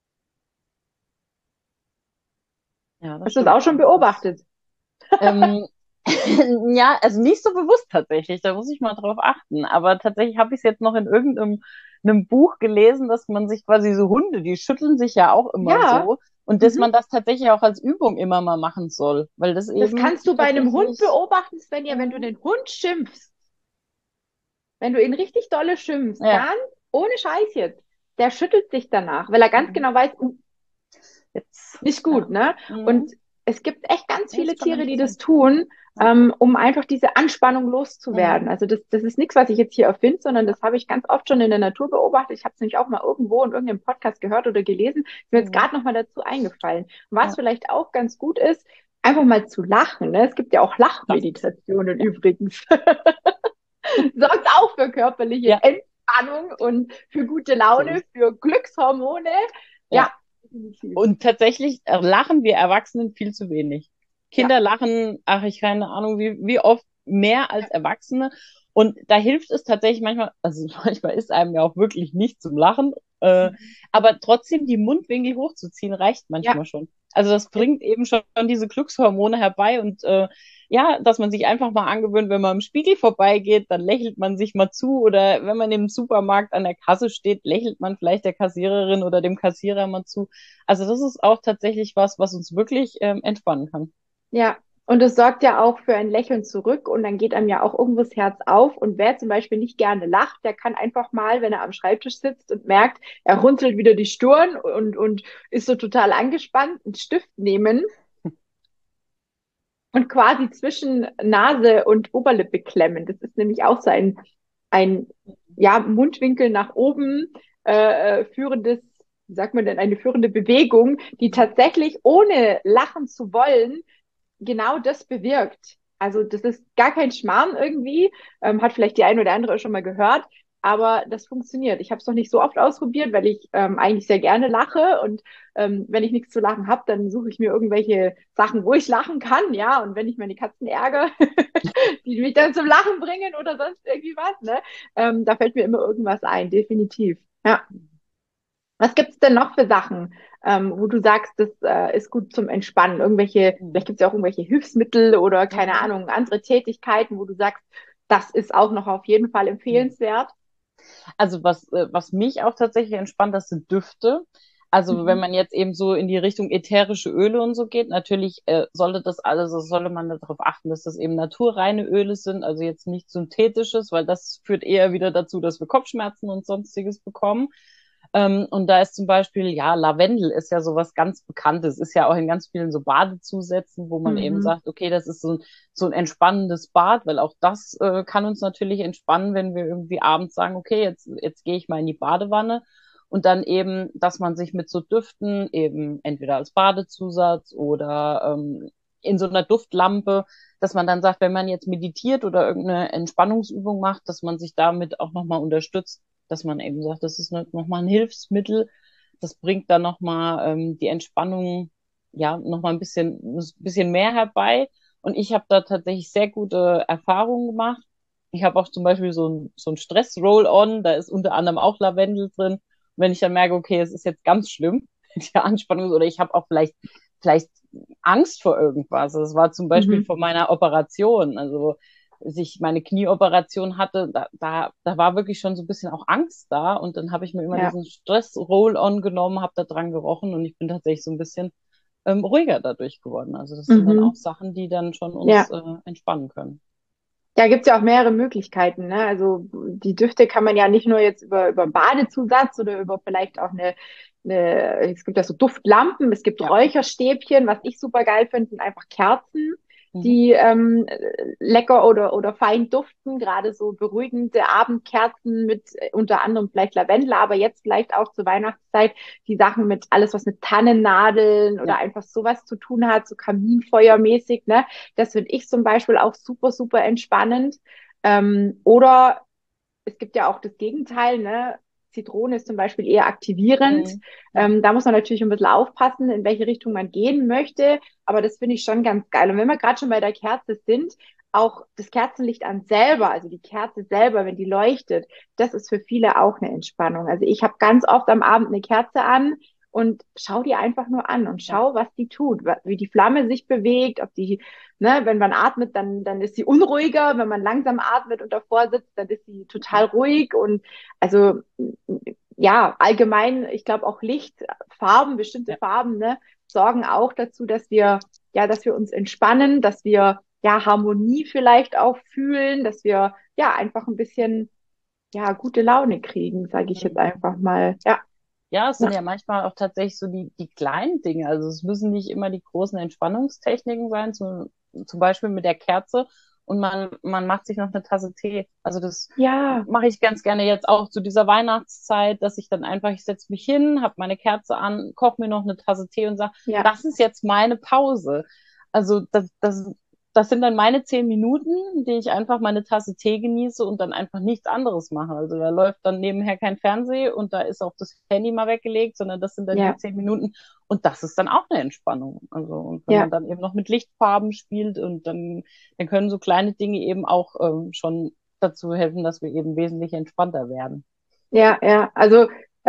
Ja, das Hast du das stimmt. auch schon Also beobachtet? ähm, ja, also nicht so bewusst tatsächlich, da muss ich mal drauf achten. Aber tatsächlich habe ich es jetzt noch in irgendeinem einem Buch gelesen, dass man sich quasi so Hunde, die schütteln sich ja auch immer Ja. so und dass Mhm. man das tatsächlich auch als Übung immer mal machen soll, weil das Das eben kannst du bei einem Hund tatsächlich, beobachten, Svenja, wenn du hm, den Hund schimpfst. Wenn du ihn richtig dolle schimpfst, ja, ganz ohne Scheiß jetzt, der schüttelt sich danach, weil er ganz hm, genau weiß, jetzt, nicht ja, gut, ne? Und hm, es gibt echt ganz ja, viele ist schon Tiere, die das interessant. tun, Ja, um einfach diese Anspannung loszuwerden. hm, Also das ist nichts, was ich jetzt hier erfinde, sondern ja, das habe ich ganz oft schon in der Natur beobachtet. Ich habe es nämlich auch mal irgendwo in irgendeinem Podcast gehört oder gelesen. Ist mir jetzt hm, gerade noch mal dazu eingefallen. Und was ja, vielleicht auch ganz gut ist, einfach mal zu lachen. Ne? Es gibt ja auch das, Lachmeditationen ja, übrigens. Sorgt auch für körperliche ja, Entspannung und für gute Laune, richtig, für Glückshormone. ja. Ja, definitiv. Und tatsächlich lachen wir Erwachsenen viel zu wenig. Ja, Kinder lachen, ach, ich keine Ahnung, wie oft mehr als Erwachsene. Und da hilft es tatsächlich manchmal, also manchmal ist einem ja auch wirklich nicht zum Lachen, äh, aber trotzdem die Mundwinkel hochzuziehen, reicht ja, manchmal schon. Also das bringt eben schon diese Glückshormone herbei und ja, dass man sich einfach mal angewöhnt, wenn man im Spiegel vorbeigeht, dann lächelt man sich mal zu oder wenn man im Supermarkt an der Kasse steht, lächelt man vielleicht der Kassiererin oder dem Kassierer mal zu. Also das ist auch tatsächlich was, was uns wirklich entspannen kann. ja. Und es sorgt ja auch für ein Lächeln zurück und dann geht einem ja auch irgendwo das Herz auf. Und wer zum Beispiel nicht gerne lacht, der kann einfach mal, wenn er am Schreibtisch sitzt und merkt, er runzelt wieder die Stirn und ist so total angespannt, einen Stift nehmen und quasi zwischen Nase und Oberlippe klemmen. Das ist nämlich auch so ein ja, Mundwinkel nach oben führendes, wie sagt man denn, eine führende Bewegung, die tatsächlich ohne lachen zu wollen, genau das bewirkt. Also das ist gar kein Schmarrn irgendwie, hat vielleicht die eine oder andere schon mal gehört, aber das funktioniert. Ich habe es noch nicht so oft ausprobiert, weil ich eigentlich sehr gerne lache und wenn ich nichts zu lachen habe, dann suche ich mir irgendwelche Sachen, wo ich lachen kann, ja. Und wenn ich meine Katzen ärgere, die mich dann zum Lachen bringen oder sonst irgendwie was, ne, da fällt mir immer irgendwas ein, definitiv. Ja. Was gibt's denn noch für Sachen, wo du sagst, das ist gut zum Entspannen? Irgendwelche, Mhm. vielleicht gibt's ja auch irgendwelche Hilfsmittel oder keine Mhm. Ahnung, andere Tätigkeiten, wo du sagst, das ist auch noch auf jeden Fall empfehlenswert. Also was mich auch tatsächlich entspannt, das sind Düfte. Also wenn Mhm. man jetzt eben so in die Richtung ätherische Öle und so geht, natürlich sollte das alles, also sollte man darauf achten, dass das eben naturreine Öle sind, also jetzt nicht synthetisches, weil das führt eher wieder dazu, dass wir Kopfschmerzen und sonstiges bekommen. Und da ist zum Beispiel, ja, Lavendel ist ja sowas ganz Bekanntes, ist ja auch in ganz vielen so Badezusätzen, wo man eben Mhm. sagt, okay, das ist so ein entspannendes Bad, weil auch das kann uns natürlich entspannen, wenn wir irgendwie abends sagen, okay, jetzt gehe ich mal in die Badewanne. Und dann eben, dass man sich mit so Düften eben entweder als Badezusatz oder in so einer Duftlampe, dass man dann sagt, wenn man jetzt meditiert oder irgendeine Entspannungsübung macht, dass man sich damit auch nochmal unterstützt, dass man eben sagt, das ist nochmal ein Hilfsmittel, das bringt dann nochmal die Entspannung ja nochmal ein bisschen mehr herbei. Und ich habe da tatsächlich sehr gute Erfahrungen gemacht. Ich habe auch zum Beispiel so ein Stress-Roll-On, da ist unter anderem auch Lavendel drin. Und wenn ich dann merke, okay, es ist jetzt ganz schlimm, die Anspannung, oder ich habe auch vielleicht Angst vor irgendwas. Das war zum Beispiel Mhm. vor meiner Operation. Also als ich meine Knieoperation hatte, da war wirklich schon so ein bisschen auch Angst da. Und dann habe ich mir immer Ja, diesen Stress-Roll-On genommen, habe da dran gerochen und ich bin tatsächlich so ein bisschen ruhiger dadurch geworden. Also das sind dann auch mhm. Sachen, die dann schon uns Ja. entspannen können. Da gibt's ja auch mehrere Möglichkeiten, ne? Also die Düfte kann man ja nicht nur jetzt über einen Badezusatz oder über vielleicht auch es gibt ja so Duftlampen, es gibt Ja. Räucherstäbchen, was ich super geil finde, sind einfach Kerzen, Mhm. die lecker oder fein duften, gerade so beruhigende Abendkerzen mit unter anderem vielleicht Lavendel, aber jetzt vielleicht auch zur Weihnachtszeit die Sachen mit alles, was mit Tannennadeln oder Ja. einfach sowas zu tun hat, so Kaminfeuermäßig, ne? Das finde ich zum Beispiel auch super, super entspannend. Oder es gibt ja auch das Gegenteil, ne? Zitrone ist zum Beispiel eher aktivierend. Mhm. Mhm. Da muss man natürlich ein bisschen aufpassen, in welche Richtung man gehen möchte. Aber das finde ich schon ganz geil. Und wenn wir gerade schon bei der Kerze sind, auch das Kerzenlicht an selber, also die Kerze selber, wenn die leuchtet, das ist für viele auch eine Entspannung. Also ich habe ganz oft am Abend eine Kerze an und schau die einfach nur an und Ja. schau, was die tut, wie die Flamme sich bewegt, ob die, ne, wenn man atmet, dann ist sie unruhiger, wenn man langsam atmet und davor sitzt, dann ist sie total ruhig und also ja, allgemein, ich glaube auch Licht, Farben, bestimmte Ja. Farben, ne, sorgen auch dazu, dass wir uns entspannen, dass wir ja Harmonie vielleicht auch fühlen, dass wir ja einfach ein bisschen ja gute Laune kriegen, sage ich jetzt Mhm. einfach mal. Ja, Ja, es sind ja, ja manchmal auch tatsächlich so die kleinen Dinge. Also es müssen nicht immer die großen Entspannungstechniken sein, zum Beispiel mit der Kerze und man macht sich noch eine Tasse Tee. Also das ja, mache ich ganz gerne jetzt auch zu dieser Weihnachtszeit, dass ich dann einfach, ich setze mich hin, habe meine Kerze an, koche mir noch eine Tasse Tee und sage, ja, das ist jetzt meine Pause. Also das sind dann meine 10 Minuten, die ich einfach meine Tasse Tee genieße und dann einfach nichts anderes mache. Also da läuft dann nebenher kein Fernseh und da ist auch das Handy mal weggelegt, sondern das sind dann die ja, 10 Minuten und das ist dann auch eine Entspannung. Also und wenn man ja. dann eben noch mit Lichtfarben spielt und dann können so kleine Dinge eben auch schon dazu helfen, dass wir eben wesentlich entspannter werden. Ja, ja, also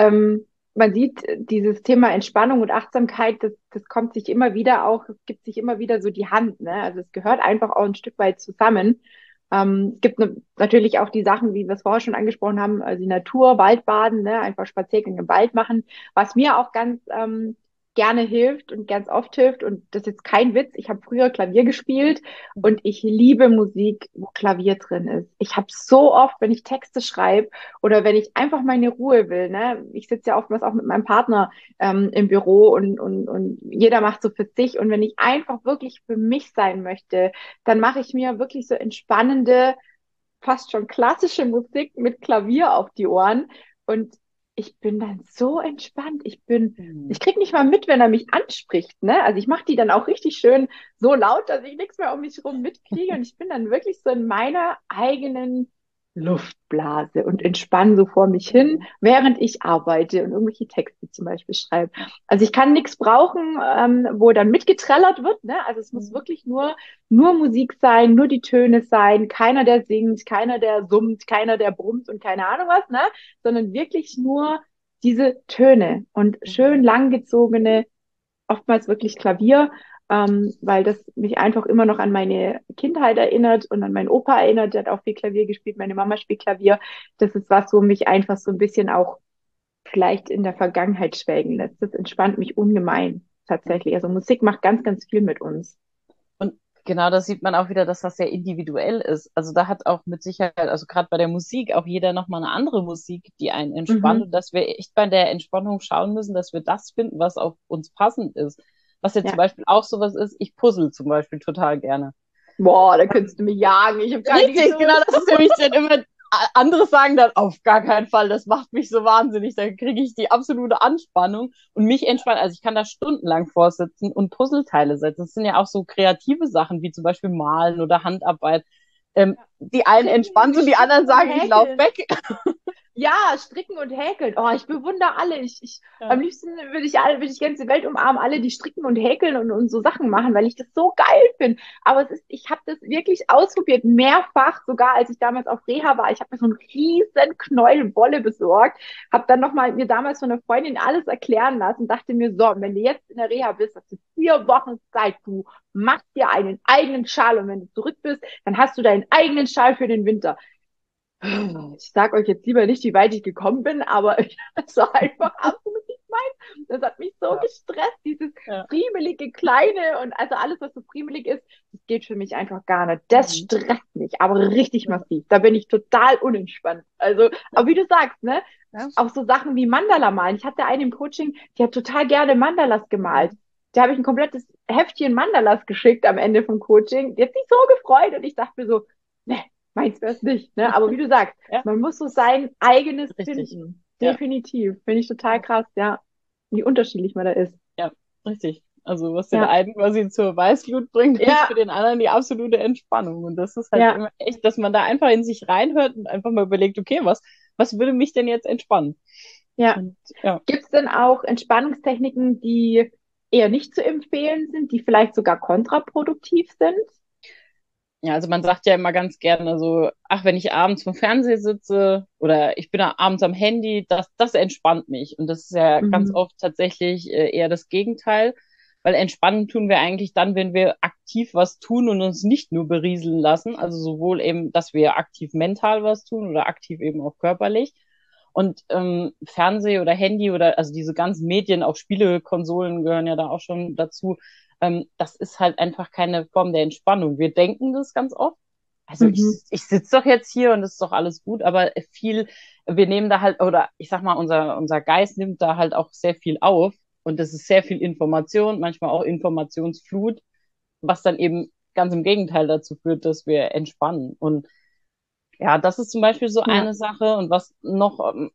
man sieht dieses Thema Entspannung und Achtsamkeit, das kommt sich immer wieder auch, es gibt sich immer wieder so die Hand, ne? Also es gehört einfach auch ein Stück weit zusammen. Es gibt natürlich auch die Sachen, wie wir es vorher schon angesprochen haben, also die Natur, Waldbaden, ne? Einfach Spaziergänge im Wald machen. Was mir auch ganz gerne hilft und ganz oft hilft, und das ist jetzt kein Witz, ich habe früher Klavier gespielt Mhm. und ich liebe Musik, wo Klavier drin ist. Ich habe so oft, wenn ich Texte schreibe, oder wenn ich einfach meine Ruhe will, ne? Ich sitze ja oftmals auch mit meinem Partner im Büro und jeder macht so für sich. Und wenn ich einfach wirklich für mich sein möchte, dann mache ich mir wirklich so entspannende, fast schon klassische Musik mit Klavier auf die Ohren. Und ich bin dann so entspannt. Mhm. Ich krieg nicht mal mit, wenn er mich anspricht, ne? Also ich mache die dann auch richtig schön so laut, dass ich nichts mehr um mich herum mitkriege. Und ich bin dann wirklich so in meiner eigenen Luftblase und entspanne so vor mich hin, Mhm. während ich arbeite und irgendwelche Texte zum Beispiel schreibe. Ja. Also ich kann nichts brauchen, wo dann mitgetrellert wird, ne? Also es muss Mhm. wirklich nur Musik sein, nur die Töne sein, keiner, der singt, keiner, der summt, keiner, der brummt und keine Ahnung was, ne? Sondern wirklich nur diese Töne und Mhm. schön langgezogene, oftmals wirklich Klavier, weil das mich einfach immer noch an meine Kindheit erinnert und an meinen Opa erinnert, der hat auch viel Klavier gespielt, meine Mama spielt Klavier. Das ist was, wo mich einfach so ein bisschen auch vielleicht in der Vergangenheit schwelgen lässt. Das entspannt mich ungemein, tatsächlich. Also Musik macht ganz, ganz viel mit uns. Und genau, da sieht man auch wieder, dass das sehr individuell ist. Also da hat auch mit Sicherheit, also gerade bei der Musik, auch jeder nochmal eine andere Musik, die einen entspannt. Mhm. Und dass wir echt bei der Entspannung schauen müssen, dass wir das finden, was auf uns passend ist. Was ja zum Ja. Beispiel auch sowas ist, ich puzzle zum Beispiel total gerne. Boah, da könntest du mich jagen. Ich habe keine Richtig, genau, Geduld. das ist nämlich dann immer, andere sagen dann auf gar keinen Fall, das macht mich so wahnsinnig, da kriege ich die absolute Anspannung und mich entspannt, also ich kann da stundenlang vorsitzen und Puzzleteile setzen. Das sind ja auch so kreative Sachen, wie zum Beispiel Malen oder Handarbeit. Die einen entspannen und die anderen Stricken und sagen, ich laufe häkeln. weg. Ja, stricken und häkeln. Oh, ich bewundere alle. Am Ja. liebsten würde ich die ganze Welt umarmen, alle, die stricken und häkeln und so Sachen machen, weil ich das so geil finde. Aber ich habe das wirklich ausprobiert, mehrfach, sogar als ich damals auf Reha war. Ich habe mir so einen riesen Knäuel Wolle besorgt, habe dann nochmal mir damals von einer Freundin alles erklären lassen, dachte mir, so, wenn du jetzt in der Reha bist, hast du 4 Wochen Zeit, du machst dir einen eigenen Schal und wenn du zurück bist, dann hast du deinen eigenen Schal für den Winter. Ich sag euch jetzt lieber nicht, wie weit ich gekommen bin, aber das war einfach absolut nicht meins. Das hat mich so Ja. gestresst, dieses Ja. friemelige Kleine und also alles, was so friemelig ist, das geht für mich einfach gar nicht. Das Mhm. stresst mich, aber richtig Ja. massiv. Da bin ich total unentspannt. Also, aber wie du sagst, ne, Ja. auch so Sachen wie Mandala malen. Ich hatte eine im Coaching, die hat total gerne Mandalas gemalt. Mhm. Da habe ich ein komplettes Heftchen Mandalas geschickt am Ende vom Coaching. Die hat sich so gefreut und ich dachte mir so, ne, meins wäre es nicht, ne? Aber wie du sagst, Ja, man muss so sein eigenes richtig. finden. Ja. Definitiv. Finde ich total Ja. krass, ja. Wie unterschiedlich man da ist. Ja, richtig. Also was den Ja, einen quasi zur Weißglut bringt, ist für ja, den anderen die absolute Entspannung. Und das ist halt ja, immer echt, dass man da einfach in sich reinhört und einfach mal überlegt, okay, was würde mich denn jetzt entspannen? ja. Und ja. Gibt es denn auch Entspannungstechniken, die eher nicht zu empfehlen sind, die vielleicht sogar kontraproduktiv sind? Ja, also man sagt ja immer ganz gerne so, ach, wenn ich abends vom Fernseher sitze oder ich bin da abends am Handy, das entspannt mich. Und das ist ja ganz Mhm. oft tatsächlich eher das Gegenteil, weil entspannen tun wir eigentlich dann, wenn wir aktiv was tun und uns nicht nur berieseln lassen. Also sowohl eben, dass wir aktiv mental was tun oder aktiv eben auch körperlich. Und Fernseh oder Handy oder also diese ganzen Medien, auch Spielekonsolen gehören ja da auch schon dazu. Das ist halt einfach keine Form der Entspannung. Wir denken das ganz oft. Also Mhm. ich sitze doch jetzt hier und es ist doch alles gut, aber wir nehmen da halt, oder ich sag mal, unser Geist nimmt da halt auch sehr viel auf und das ist sehr viel Information, manchmal auch Informationsflut, was dann eben ganz im Gegenteil dazu führt, dass wir entspannen. Und ja, das ist zum Beispiel so Ja. eine Sache. Und was noch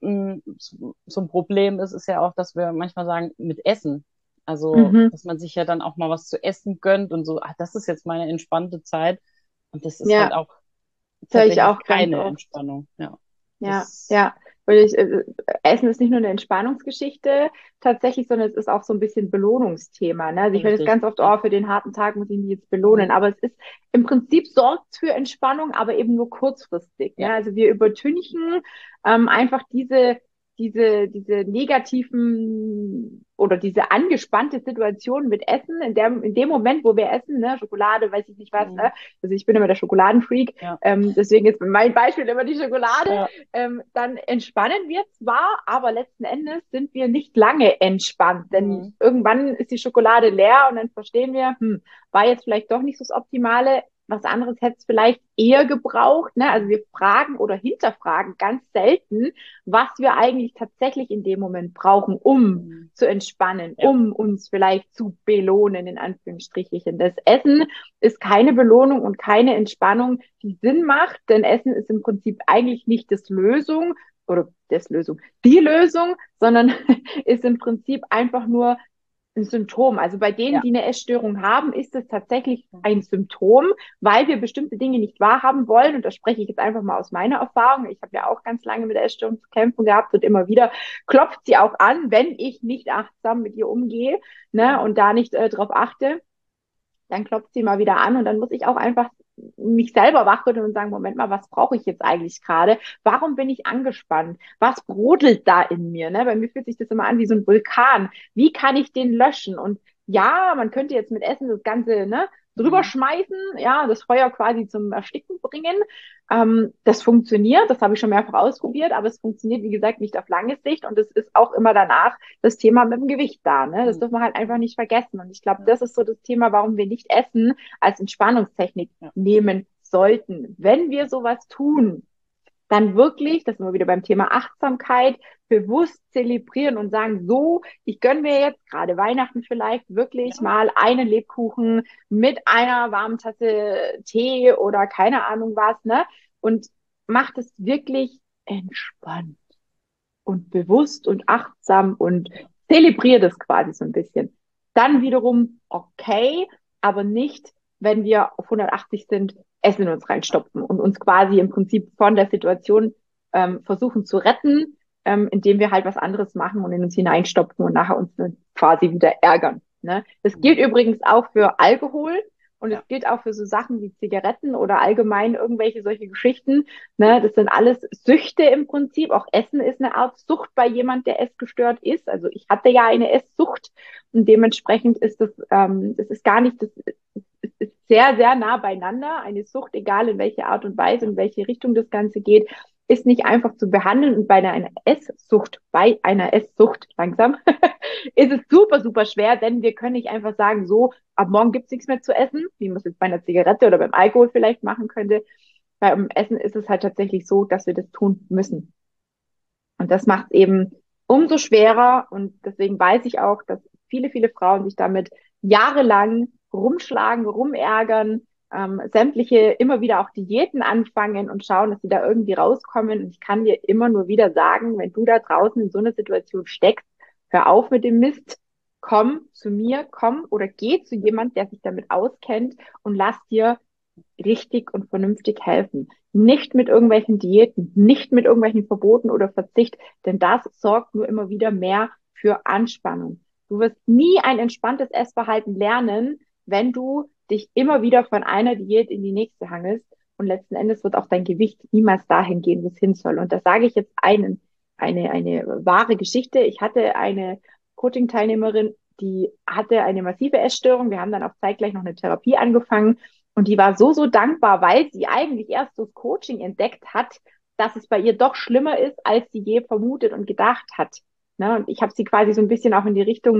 so ein Problem ist, ist ja auch, dass wir manchmal sagen, mit Essen. Also, Mhm. dass man sich ja dann auch mal was zu essen gönnt und so, das ist jetzt meine entspannte Zeit. Und das ist halt Ja, auch das höre ich tatsächlich auch ganz keine oft. Entspannung. Ja, Ja, das, ja. Essen ist nicht nur eine Entspannungsgeschichte tatsächlich, sondern es ist auch so ein bisschen Belohnungsthema. Ne? Also ich höre das richtig. ganz oft, Ja. oh, für den harten Tag muss ich mich jetzt belohnen. Mhm. Aber es ist im Prinzip sorgt für Entspannung, aber eben nur kurzfristig. Ne? Ja, Also wir übertünchen einfach diese negativen oder diese angespannte Situation mit Essen in dem Moment, wo wir essen, ne, Schokolade, weiß ich nicht was, mhm. ne? Also ich bin immer der Schokoladenfreak, Ja, deswegen ist mein Beispiel immer die Schokolade. ja. Dann entspannen wir zwar, aber letzten Endes sind wir nicht lange entspannt, denn Mhm. irgendwann ist die Schokolade leer und dann verstehen wir, war jetzt vielleicht doch nicht so das Optimale. Was anderes hätte es vielleicht eher gebraucht. Ne? Also Mhm. wir fragen oder hinterfragen ganz selten, was wir eigentlich tatsächlich in dem Moment brauchen, um Mhm. zu entspannen, Ja, um uns vielleicht zu belohnen, in Anführungsstrichen. Das Essen ist keine Belohnung und keine Entspannung, die Sinn macht, denn Essen ist im Prinzip eigentlich nicht das Lösung oder das Lösung, die Lösung, sondern ist im Prinzip einfach nur ein Symptom. Also bei denen, ja. die eine Essstörung haben, ist es tatsächlich ein Symptom, weil wir bestimmte Dinge nicht wahrhaben wollen. Und da spreche ich jetzt einfach mal aus meiner Erfahrung. Ich habe ja auch ganz lange mit der Essstörung zu kämpfen gehabt und immer wieder klopft sie auch an, wenn ich nicht achtsam mit ihr umgehe, ne, Mhm. und da nicht drauf achte, dann klopft sie mal wieder an und dann muss ich auch einfach mich selber wachrütteln und sagen, Moment mal, was brauche ich jetzt eigentlich gerade? Warum bin ich angespannt? Was brodelt da in mir? Ne? Bei mir fühlt sich das immer an wie so ein Vulkan. Wie kann ich den löschen? Und ja, man könnte jetzt mit Essen das Ganze, ne, drüber schmeißen, ja, das Feuer quasi zum Ersticken bringen. Das funktioniert, das habe ich schon mehrfach ausprobiert, aber es funktioniert, wie gesagt, nicht auf lange Sicht und es ist auch immer danach das Thema mit dem Gewicht da, ne? Das Mhm. dürfen wir halt einfach nicht vergessen. Und ich glaube, Ja, das ist so das Thema, warum wir nicht Essen als Entspannungstechnik ja, nehmen sollten. Wenn wir sowas tun, dann wirklich, das sind wir wieder beim Thema Achtsamkeit, bewusst zelebrieren und sagen, so, ich gönne mir jetzt gerade Weihnachten vielleicht wirklich ja, mal einen Lebkuchen mit einer warmen Tasse Tee oder keine Ahnung was, ne? Und macht es wirklich entspannt und bewusst und achtsam und ja, zelebriert es quasi so ein bisschen. Dann wiederum okay, aber nicht, wenn wir auf 180 sind, Essen in uns ja. reinstopfen und uns quasi im Prinzip von der Situation versuchen zu retten, indem wir halt was anderes machen und in uns hineinstopfen und nachher uns dann quasi wieder ärgern. Ne? Das gilt Mhm. übrigens auch für Alkohol und Ja, es gilt auch für so Sachen wie Zigaretten oder allgemein irgendwelche solche Geschichten. Ne, das sind alles Süchte im Prinzip. Auch Essen ist eine Art Sucht bei jemand, der essgestört ist. Also ich hatte ja eine Esssucht und dementsprechend ist das ist gar nicht, das ist sehr, sehr nah beieinander. Eine Sucht, egal in welche Art und Weise, ja, in welche Richtung das Ganze geht, ist nicht einfach zu behandeln. Und bei einer Esssucht langsam, ist es super, super schwer, denn wir können nicht einfach sagen, so, ab morgen gibt's nichts mehr zu essen, wie man es jetzt bei einer Zigarette oder beim Alkohol vielleicht machen könnte. Beim Essen ist es halt tatsächlich so, dass wir das tun müssen. Und das macht es eben umso schwerer. Und deswegen weiß ich auch, dass viele, viele Frauen sich damit jahrelang rumschlagen, rumärgern, sämtliche immer wieder auch Diäten anfangen und schauen, dass sie da irgendwie rauskommen. Und ich kann dir immer nur wieder sagen, wenn du da draußen in so einer Situation steckst, hör auf mit dem Mist, komm zu mir, komm oder geh zu jemand, der sich damit auskennt und lass dir richtig und vernünftig helfen. Nicht mit irgendwelchen Diäten, nicht mit irgendwelchen Verboten oder Verzicht, denn das sorgt nur immer wieder mehr für Anspannung. Du wirst nie ein entspanntes Essverhalten lernen, wenn du dich immer wieder von einer Diät in die nächste hangelst. Und letzten Endes wird auch dein Gewicht niemals dahin gehen, wo es hin soll. Und da sage ich jetzt eine wahre Geschichte. Ich hatte eine Coaching-Teilnehmerin, die hatte eine massive Essstörung. Wir haben dann auch zeitgleich noch eine Therapie angefangen. Und die war so, so dankbar, weil sie eigentlich erst das Coaching entdeckt hat, dass es bei ihr doch schlimmer ist, als sie je vermutet und gedacht hat. Ne? Und ich habe sie quasi so ein bisschen auch in die Richtung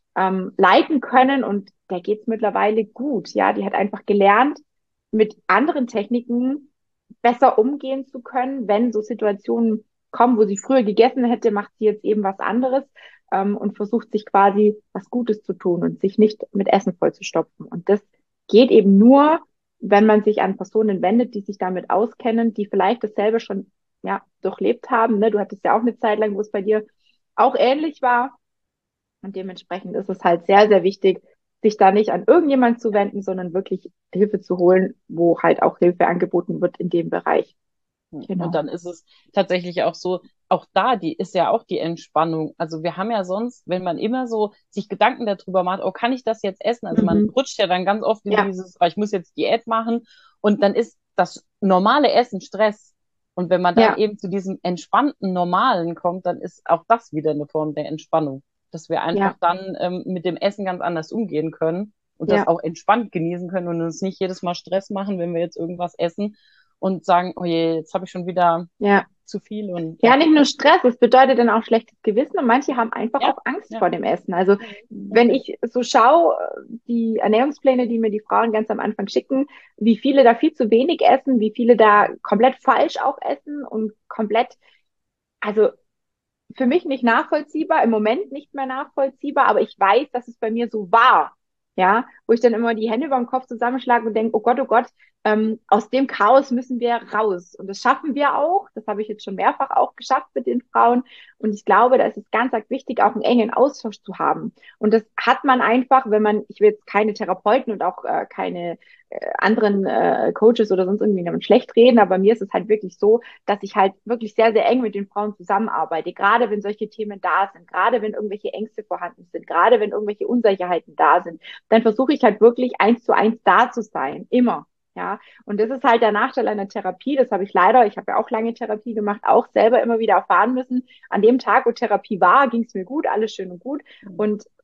leiten können und der geht's mittlerweile gut. Ja, die hat einfach gelernt, mit anderen Techniken besser umgehen zu können, wenn so Situationen kommen, wo sie früher gegessen hätte, macht sie jetzt eben was anderes und versucht sich quasi was Gutes zu tun und sich nicht mit Essen vollzustopfen. Und das geht eben nur, wenn man sich an Personen wendet, die sich damit auskennen, die vielleicht dasselbe schon ja, durchlebt haben. Ne? Du hattest ja auch eine Zeit lang, wo es bei dir auch ähnlich war. Und dementsprechend ist es halt sehr, sehr wichtig, sich da nicht an irgendjemand zu ja. wenden, sondern wirklich Hilfe zu holen, wo halt auch Hilfe angeboten wird in dem Bereich. Und Genau. dann ist es tatsächlich auch so, auch da, die ist ja auch die Entspannung. Also wir haben ja sonst, wenn man immer so sich Gedanken darüber macht, oh, kann ich das jetzt essen? Also man Mhm. rutscht ja dann ganz oft in Ja, dieses, oh, ich muss jetzt Diät machen und dann ist das normale Essen Stress. Und wenn man dann ja, eben zu diesem entspannten Normalen kommt, dann ist auch das wieder eine Form der Entspannung, dass wir einfach ja, dann mit dem Essen ganz anders umgehen können und das ja, auch entspannt genießen können und uns nicht jedes Mal Stress machen, wenn wir jetzt irgendwas essen und sagen, oh je, jetzt habe ich schon wieder ja. zu viel und Ja, ja, nicht nur Stress, es bedeutet dann auch schlechtes Gewissen und manche haben einfach ja, auch Angst ja, vor dem Essen. Also mhm, wenn natürlich. ich so schaue, die Ernährungspläne, die mir die Frauen ganz am Anfang schicken, wie viele da viel zu wenig essen, wie viele da Mhm. komplett falsch auch essen und komplett, also für mich nicht nachvollziehbar, im Moment nicht mehr nachvollziehbar, aber ich weiß, dass es bei mir so war. Ja, wo ich dann immer die Hände über den Kopf zusammenschlage und denke, oh Gott, aus dem Chaos müssen wir raus. Und das schaffen wir auch. Das habe ich jetzt schon mehrfach auch geschafft mit den Frauen. Und ich glaube, da ist es ganz, ganz wichtig, auch einen engen Austausch zu haben. Und das hat man einfach, wenn man, ich will jetzt keine Therapeuten und auch keine anderen Coaches oder sonst irgendwie damit schlecht reden, aber mir ist es halt wirklich so, dass ich halt wirklich sehr, sehr eng mit den Frauen zusammenarbeite, gerade wenn solche Themen da sind, gerade wenn irgendwelche Ängste vorhanden sind, gerade wenn irgendwelche Unsicherheiten da sind, dann versuche ich halt wirklich 1:1 da zu sein, immer. Ja, und das ist halt der Nachteil einer Therapie. Das habe ich leider, ich habe ja auch lange Therapie gemacht, auch selber immer wieder erfahren müssen. An dem Tag, wo Therapie war, ging es mir gut, alles schön und gut. Mhm. Und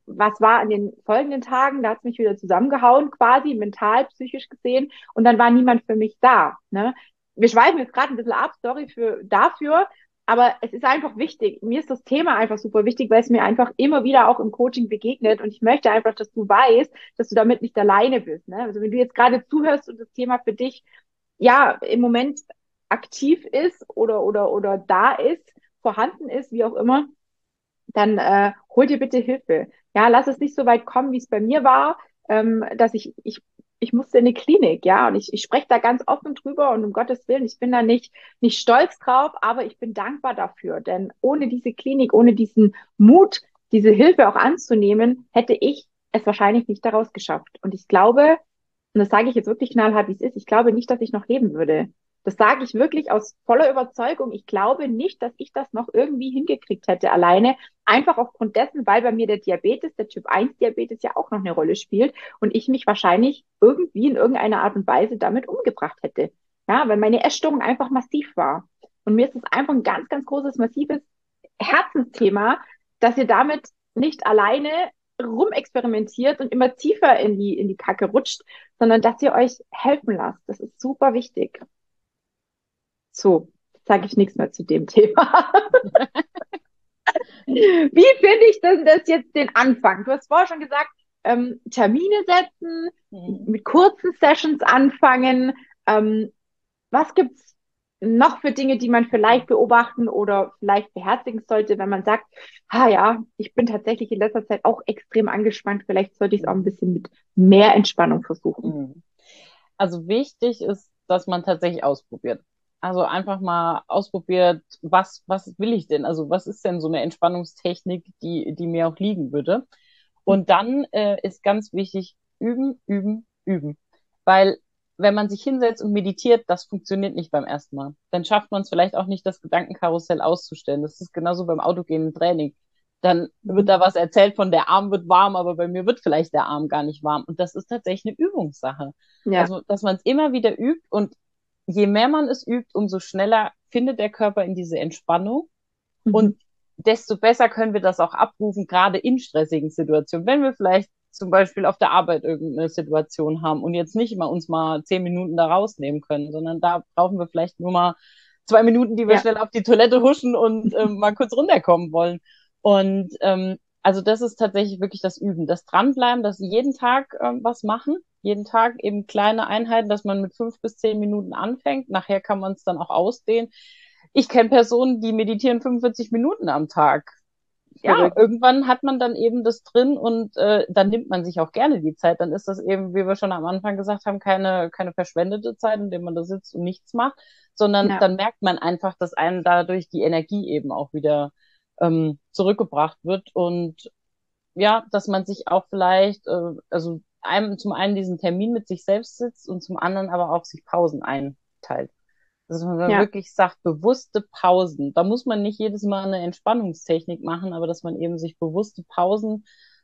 was war an den folgenden Tagen? Da hat es mich wieder zusammengehauen, quasi, mental, psychisch gesehen. Und dann war niemand für mich da. Ne? Wir schweifen jetzt gerade ein bisschen ab, sorry dafür. Aber es ist einfach wichtig. Mir ist das Thema einfach super wichtig, weil es mir einfach immer wieder auch im Coaching begegnet. Und ich möchte einfach, dass du weißt, dass du damit nicht alleine bist. Ne? Also wenn du jetzt gerade zuhörst und das Thema für dich ja im Moment aktiv ist oder da ist, vorhanden ist, wie auch immer, dann hol dir bitte Hilfe. Ja, lass es nicht so weit kommen, wie es bei mir war, dass ich musste in eine Klinik, ja, und ich spreche da ganz offen drüber und um Gottes Willen, ich bin da nicht stolz drauf, aber ich bin dankbar dafür, denn ohne diese Klinik, ohne diesen Mut, diese Hilfe auch anzunehmen, hätte ich es wahrscheinlich nicht daraus geschafft. Und ich glaube, und das sage ich jetzt wirklich knallhart, wie es ist, ich glaube nicht, dass ich noch leben würde. Das sage ich wirklich aus voller Überzeugung. Ich glaube nicht, dass ich das noch irgendwie hingekriegt hätte alleine. Einfach aufgrund dessen, weil bei mir der Diabetes, der Typ 1 Diabetes ja auch noch eine Rolle spielt und ich mich wahrscheinlich irgendwie in irgendeiner Art und Weise damit umgebracht hätte. Ja, weil meine Essstörung einfach massiv war. Und mir ist es einfach ein ganz, ganz großes, massives Herzensthema, dass ihr damit nicht alleine rumexperimentiert und immer tiefer in die Kacke rutscht, sondern dass ihr euch helfen lasst. Das ist super wichtig. So, jetzt sage ich nichts mehr zu dem Thema. Wie finde ich denn das jetzt den Anfang? Du hast vorher schon gesagt, Termine setzen, mit kurzen Sessions anfangen. Was gibt's noch für Dinge, die man vielleicht beobachten oder vielleicht beherzigen sollte, wenn man sagt, ah ja, ich bin tatsächlich in letzter Zeit auch extrem angespannt, vielleicht sollte ich es auch ein bisschen mit mehr Entspannung versuchen. Mhm. Also wichtig ist, dass man tatsächlich ausprobiert. Also einfach mal ausprobiert, was will ich denn? Also was ist denn so eine Entspannungstechnik, die mir auch liegen würde? Und dann ist ganz wichtig, üben, üben, üben. Weil wenn man sich hinsetzt und meditiert, das funktioniert nicht beim ersten Mal. Dann schafft man es vielleicht auch nicht, das Gedankenkarussell auszustellen. Das ist genauso beim autogenen Training. Dann wird da was erzählt von der Arm wird warm, aber bei mir wird vielleicht der Arm gar nicht warm. Und das ist tatsächlich eine Übungssache. Ja. Also, dass man es immer wieder übt und je mehr man es übt, umso schneller findet der Körper in diese Entspannung Mhm. und desto besser können wir das auch abrufen, gerade in stressigen Situationen. Wenn wir vielleicht zum Beispiel auf der Arbeit irgendeine Situation haben und jetzt nicht mal uns mal 10 Minuten da rausnehmen können, sondern da brauchen wir vielleicht nur mal 2 Minuten, die wir Ja. schnell auf die Toilette huschen und mal kurz runterkommen wollen. Und also das ist tatsächlich wirklich das Üben, das Dranbleiben, das jeden Tag was machen, jeden Tag eben kleine Einheiten, dass man mit 5 bis 10 Minuten anfängt. Nachher kann man es dann auch ausdehnen. Ich kenne Personen, die meditieren 45 Minuten am Tag. Ja, Verrückt. irgendwann hat man dann eben das drin und dann nimmt man sich auch gerne die Zeit. Dann ist das eben, wie wir schon am Anfang gesagt haben, keine verschwendete Zeit, in der man da sitzt und nichts macht, sondern Ja. dann merkt man einfach, dass einem dadurch die Energie eben auch wieder zurückgebracht wird und ja, dass man sich auch vielleicht, also einem zum einen diesen Termin mit sich selbst sitzt und zum anderen aber auch sich Pausen einteilt. Also dass man Ja. wirklich sagt, bewusste Pausen. Da muss man nicht jedes Mal eine Entspannungstechnik machen, aber dass man eben sich bewusste Pausen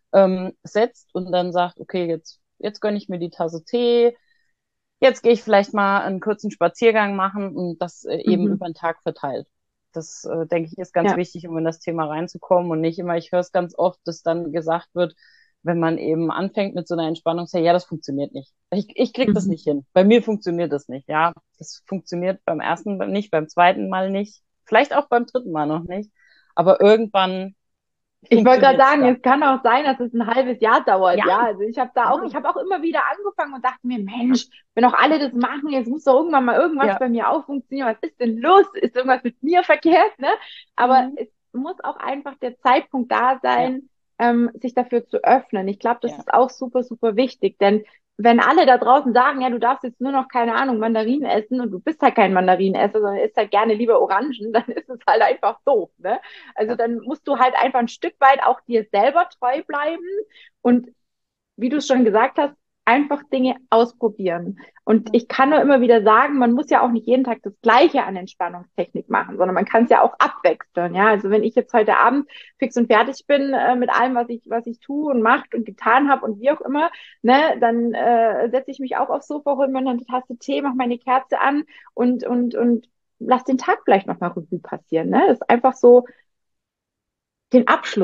setzt und dann sagt, okay, jetzt gönne ich mir die Tasse Tee, jetzt gehe ich vielleicht mal einen kurzen Spaziergang machen und das eben Mhm. über den Tag verteilt. Das, denke ich, ist ganz Ja. wichtig, um in das Thema reinzukommen und nicht immer, ich höre es ganz oft, dass dann gesagt wird, wenn man eben anfängt mit so einer Entspannungsserie, ja, das funktioniert nicht. Ich krieg das Mhm. nicht hin. Bei mir funktioniert das nicht. Ja, das funktioniert beim ersten Mal nicht, beim zweiten Mal nicht, vielleicht auch beim dritten Mal noch nicht. Aber irgendwann Ich wollte gerade funktioniert es sagen, dann. es kann auch sein, dass es ein halbes Jahr dauert, Ja, ja. Also ja, ich habe auch immer wieder angefangen und dachte mir, Mensch, wenn auch alle das machen, jetzt muss doch irgendwann mal irgendwas ja. bei mir auch funktionieren. Was ist denn los? Ist irgendwas mit mir verkehrt, ne? Aber Mhm. es muss auch einfach der Zeitpunkt da Ja, sein, sich dafür zu öffnen. Ich glaube, das ja. ist auch super, super wichtig, denn wenn alle da draußen sagen, ja, du darfst jetzt nur noch, keine Ahnung, Mandarinen essen und du bist halt kein Mandarinenesser, sondern isst halt gerne lieber Orangen, dann ist es halt einfach doof, ne? Also Ja. dann musst du halt einfach ein Stück weit auch dir selber treu bleiben und wie du es schon gesagt hast, einfach Dinge ausprobieren. Und ich kann nur immer wieder sagen, man muss ja auch nicht jeden Tag das Gleiche an Entspannungstechnik machen, sondern man kann es ja auch abwechseln. Ja, also wenn ich jetzt heute Abend fix und fertig bin mit allem, was ich tue und macht und getan habe und wie auch immer, ne, dann setze ich mich auch aufs Sofa, hole mir eine Tasse Tee, mache meine Kerze an und lass den Tag vielleicht nochmal Revue passieren. Ne? Das ist einfach so den Abschluss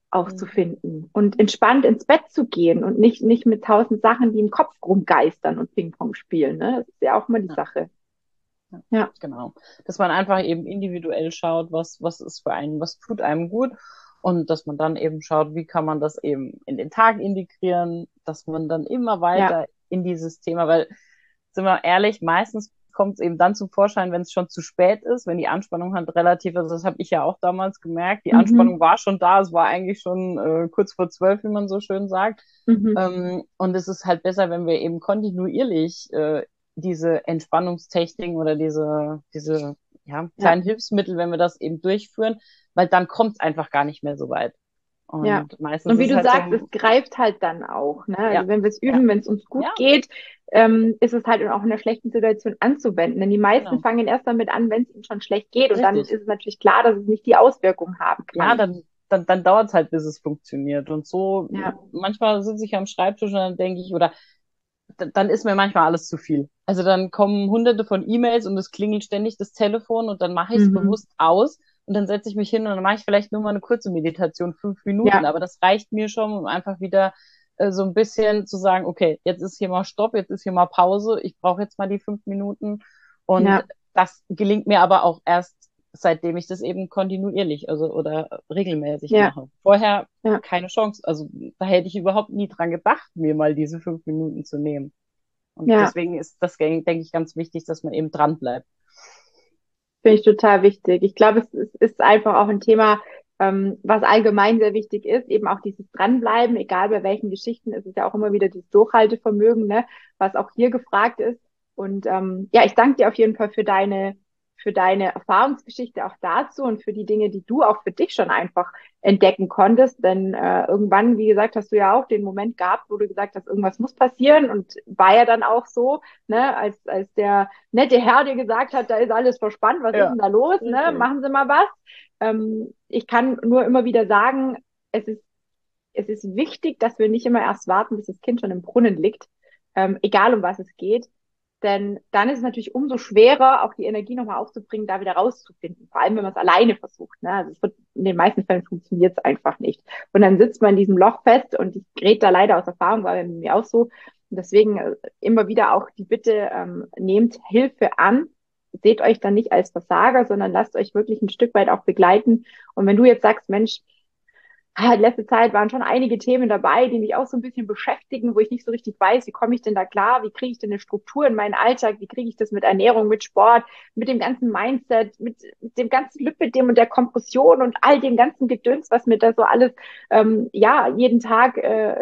aufzufinden und entspannt ins Bett zu gehen und nicht mit 1000 Sachen, die im Kopf rumgeistern und Ping-Pong spielen. Ne? Das ist ja auch immer die Ja, Sache. ja, Ja, genau. Dass man einfach eben individuell schaut, was ist für einen, was tut einem gut und dass man dann eben schaut, wie kann man das eben in den Tag integrieren, dass man dann immer ja, weiter in dieses Thema, weil, sind wir ehrlich, meistens kommt es eben dann zum Vorschein, wenn es schon zu spät ist, wenn die Anspannung halt relativ, also das habe ich ja auch damals gemerkt, die Anspannung mhm, war schon da, es war eigentlich schon kurz vor 12, wie man so schön sagt. mhm, Und es ist halt besser, wenn wir eben kontinuierlich diese Entspannungstechniken oder diese ja, ja. kleinen Hilfsmittel, wenn wir das eben durchführen, weil dann kommt es einfach gar nicht mehr so weit. Ja. Und meistens Und ist wie es du halt sagst, es so, greift halt dann auch. Ne? ja, Also wenn wir es ja, üben, wenn es uns gut ja, geht, ist es halt auch in einer schlechten Situation anzuwenden. Denn die meisten genau, fangen erst damit an, wenn es ihnen schon schlecht geht. Und dann richtig. ist es natürlich klar, dass es nicht die Auswirkungen haben Ja, kann. dann dauert es halt, bis es funktioniert. Und so, Ja. manchmal sitze ich am Schreibtisch und dann denke ich, oder dann ist mir manchmal alles zu viel. Also dann kommen hunderte von E-Mails und es klingelt ständig das Telefon und dann mache ich es Mhm. bewusst aus und dann setze ich mich hin und dann mache ich vielleicht nur mal eine kurze Meditation, 5 Minuten, Ja. aber das reicht mir schon, um einfach wieder so ein bisschen zu sagen, okay, jetzt ist hier mal Stopp, jetzt ist hier mal Pause, ich brauche jetzt mal die 5 Minuten und Ja. das gelingt mir aber auch erst, seitdem ich das eben kontinuierlich, also oder regelmäßig Ja. mache. Vorher Ja. keine Chance. Also da hätte ich überhaupt nie dran gedacht, mir mal diese 5 Minuten zu nehmen. Und Ja. deswegen ist das, denke ich, ganz wichtig, dass man eben dran bleibt. Finde ich total wichtig. Ich glaube, ist einfach auch ein Thema, was allgemein sehr wichtig ist, eben auch dieses Dranbleiben, egal bei welchen Geschichten, ist es ja auch immer wieder dieses Durchhaltevermögen, ne, was auch hier gefragt ist. Und ja, ich danke dir auf jeden Fall für deine Erfahrungsgeschichte auch dazu und für die Dinge, die du auch für dich schon einfach entdecken konntest. Denn irgendwann, wie gesagt, hast du ja auch den Moment gehabt, wo du gesagt hast, irgendwas muss passieren und war ja dann auch so, ne, als der nette Herr dir gesagt hat, da ist alles verspannt, was ist Ja, denn da los, ne? richtig. Machen Sie mal was. Ich kann nur immer wieder sagen, es ist, es ist wichtig, dass wir nicht immer erst warten, bis das Kind schon im Brunnen liegt, egal um was es geht. Denn dann ist es natürlich umso schwerer, auch die Energie nochmal aufzubringen, da wieder rauszufinden. Vor allem, wenn man es alleine versucht. Ne? Also es wird, in den meisten Fällen funktioniert es einfach nicht. Und dann sitzt man in diesem Loch fest und ich rede da leider aus Erfahrung, war bei mir auch so. Und deswegen immer wieder auch die Bitte, nehmt Hilfe an, seht euch dann nicht als Versager, sondern lasst euch wirklich ein Stück weit auch begleiten. Und wenn du jetzt sagst, Mensch, letzte Zeit waren schon einige Themen dabei, die mich auch so ein bisschen beschäftigen, wo ich nicht so richtig weiß, wie komme ich denn da klar, wie kriege ich denn eine Struktur in meinen Alltag, wie kriege ich das mit Ernährung, mit Sport, mit dem ganzen Mindset, mit dem ganzen Lipidem und der Kompression und all dem ganzen Gedöns, was mir da so alles, ja, jeden Tag,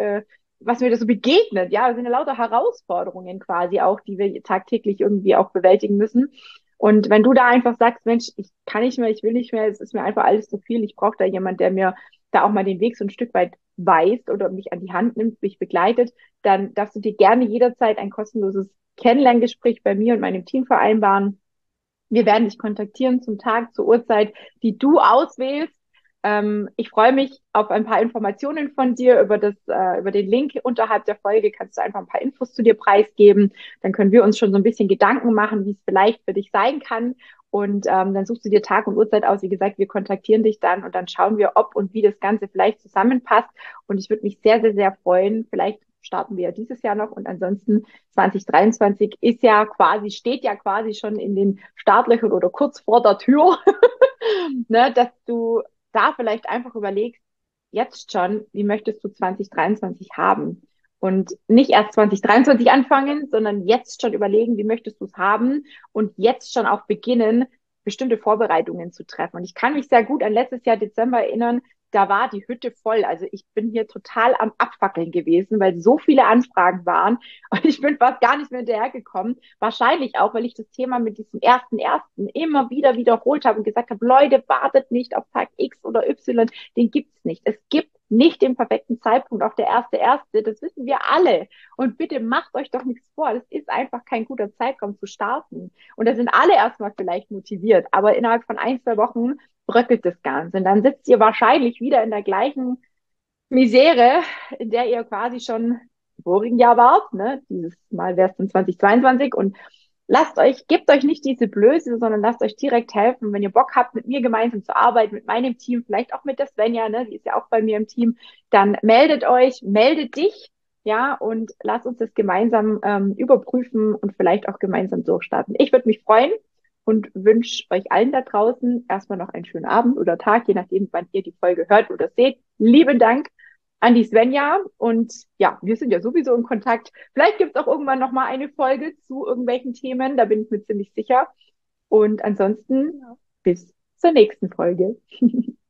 was mir da so begegnet. Ja, das sind ja lauter Herausforderungen quasi auch, die wir tagtäglich irgendwie auch bewältigen müssen. Und wenn du da einfach sagst, Mensch, ich kann nicht mehr, ich will nicht mehr, es ist mir einfach alles zu viel, ich brauche da jemand, der mir da auch mal den Weg so ein Stück weit weist oder mich an die Hand nimmt, mich begleitet, dann darfst du dir gerne jederzeit ein kostenloses Kennenlerngespräch bei mir und meinem Team vereinbaren. Wir werden dich kontaktieren zum Tag, zur Uhrzeit, die du auswählst. Ich freue mich auf ein paar Informationen von dir über den Link unterhalb der Folge. Kannst du einfach ein paar Infos zu dir preisgeben. Dann können wir uns schon so ein bisschen Gedanken machen, wie es vielleicht für dich sein kann. Und dann suchst du dir Tag und Uhrzeit aus. Wie gesagt, wir kontaktieren dich dann und dann schauen wir, ob und wie das Ganze vielleicht zusammenpasst. Und ich würde mich sehr, sehr, sehr freuen. Vielleicht starten wir ja dieses Jahr noch und ansonsten 2023 steht ja quasi schon in den Startlöchern oder kurz vor der Tür, ne, dass du da vielleicht einfach überlegst, jetzt schon, wie möchtest du 2023 haben? Und nicht erst 2023 anfangen, sondern jetzt schon überlegen, wie möchtest du es haben und jetzt schon auch beginnen, bestimmte Vorbereitungen zu treffen. Und ich kann mich sehr gut an letztes Jahr Dezember erinnern, da war die Hütte voll. Also ich bin hier total am Abfackeln gewesen, weil so viele Anfragen waren und ich bin fast gar nicht mehr hinterhergekommen. Wahrscheinlich auch, weil ich das Thema mit diesem ersten immer wieder wiederholt habe und gesagt habe, Leute, wartet nicht auf Tag X oder Y, den gibt's nicht. Es gibt nicht den perfekten Zeitpunkt auf der erste. Das wissen wir alle. Und bitte macht euch doch nichts vor. Das ist einfach kein guter Zeitraum zu starten. Und da sind alle erstmal vielleicht motiviert, aber innerhalb von 1, 2 Wochen bröckelt das Ganze. Und dann sitzt ihr wahrscheinlich wieder in der gleichen Misere, in der ihr quasi schon im vorigen Jahr wart. Ne? Dieses Mal wäre es dann 2022. Und gebt euch nicht diese Blöße, sondern lasst euch direkt helfen. Wenn ihr Bock habt, mit mir gemeinsam zu arbeiten, mit meinem Team, vielleicht auch mit der Svenja, ne, die ist ja auch bei mir im Team, dann meldet euch, meldet dich, ja, und lasst uns das gemeinsam überprüfen und vielleicht auch gemeinsam durchstarten. Ich würde mich freuen und wünsche euch allen da draußen erstmal noch einen schönen Abend oder Tag, je nachdem, wann ihr die Folge hört oder seht. Lieben Dank an die Svenja und ja, wir sind ja sowieso in Kontakt. Vielleicht gibt es auch irgendwann noch mal eine Folge zu irgendwelchen Themen, da bin ich mir ziemlich sicher. Und ansonsten bis zur nächsten Folge.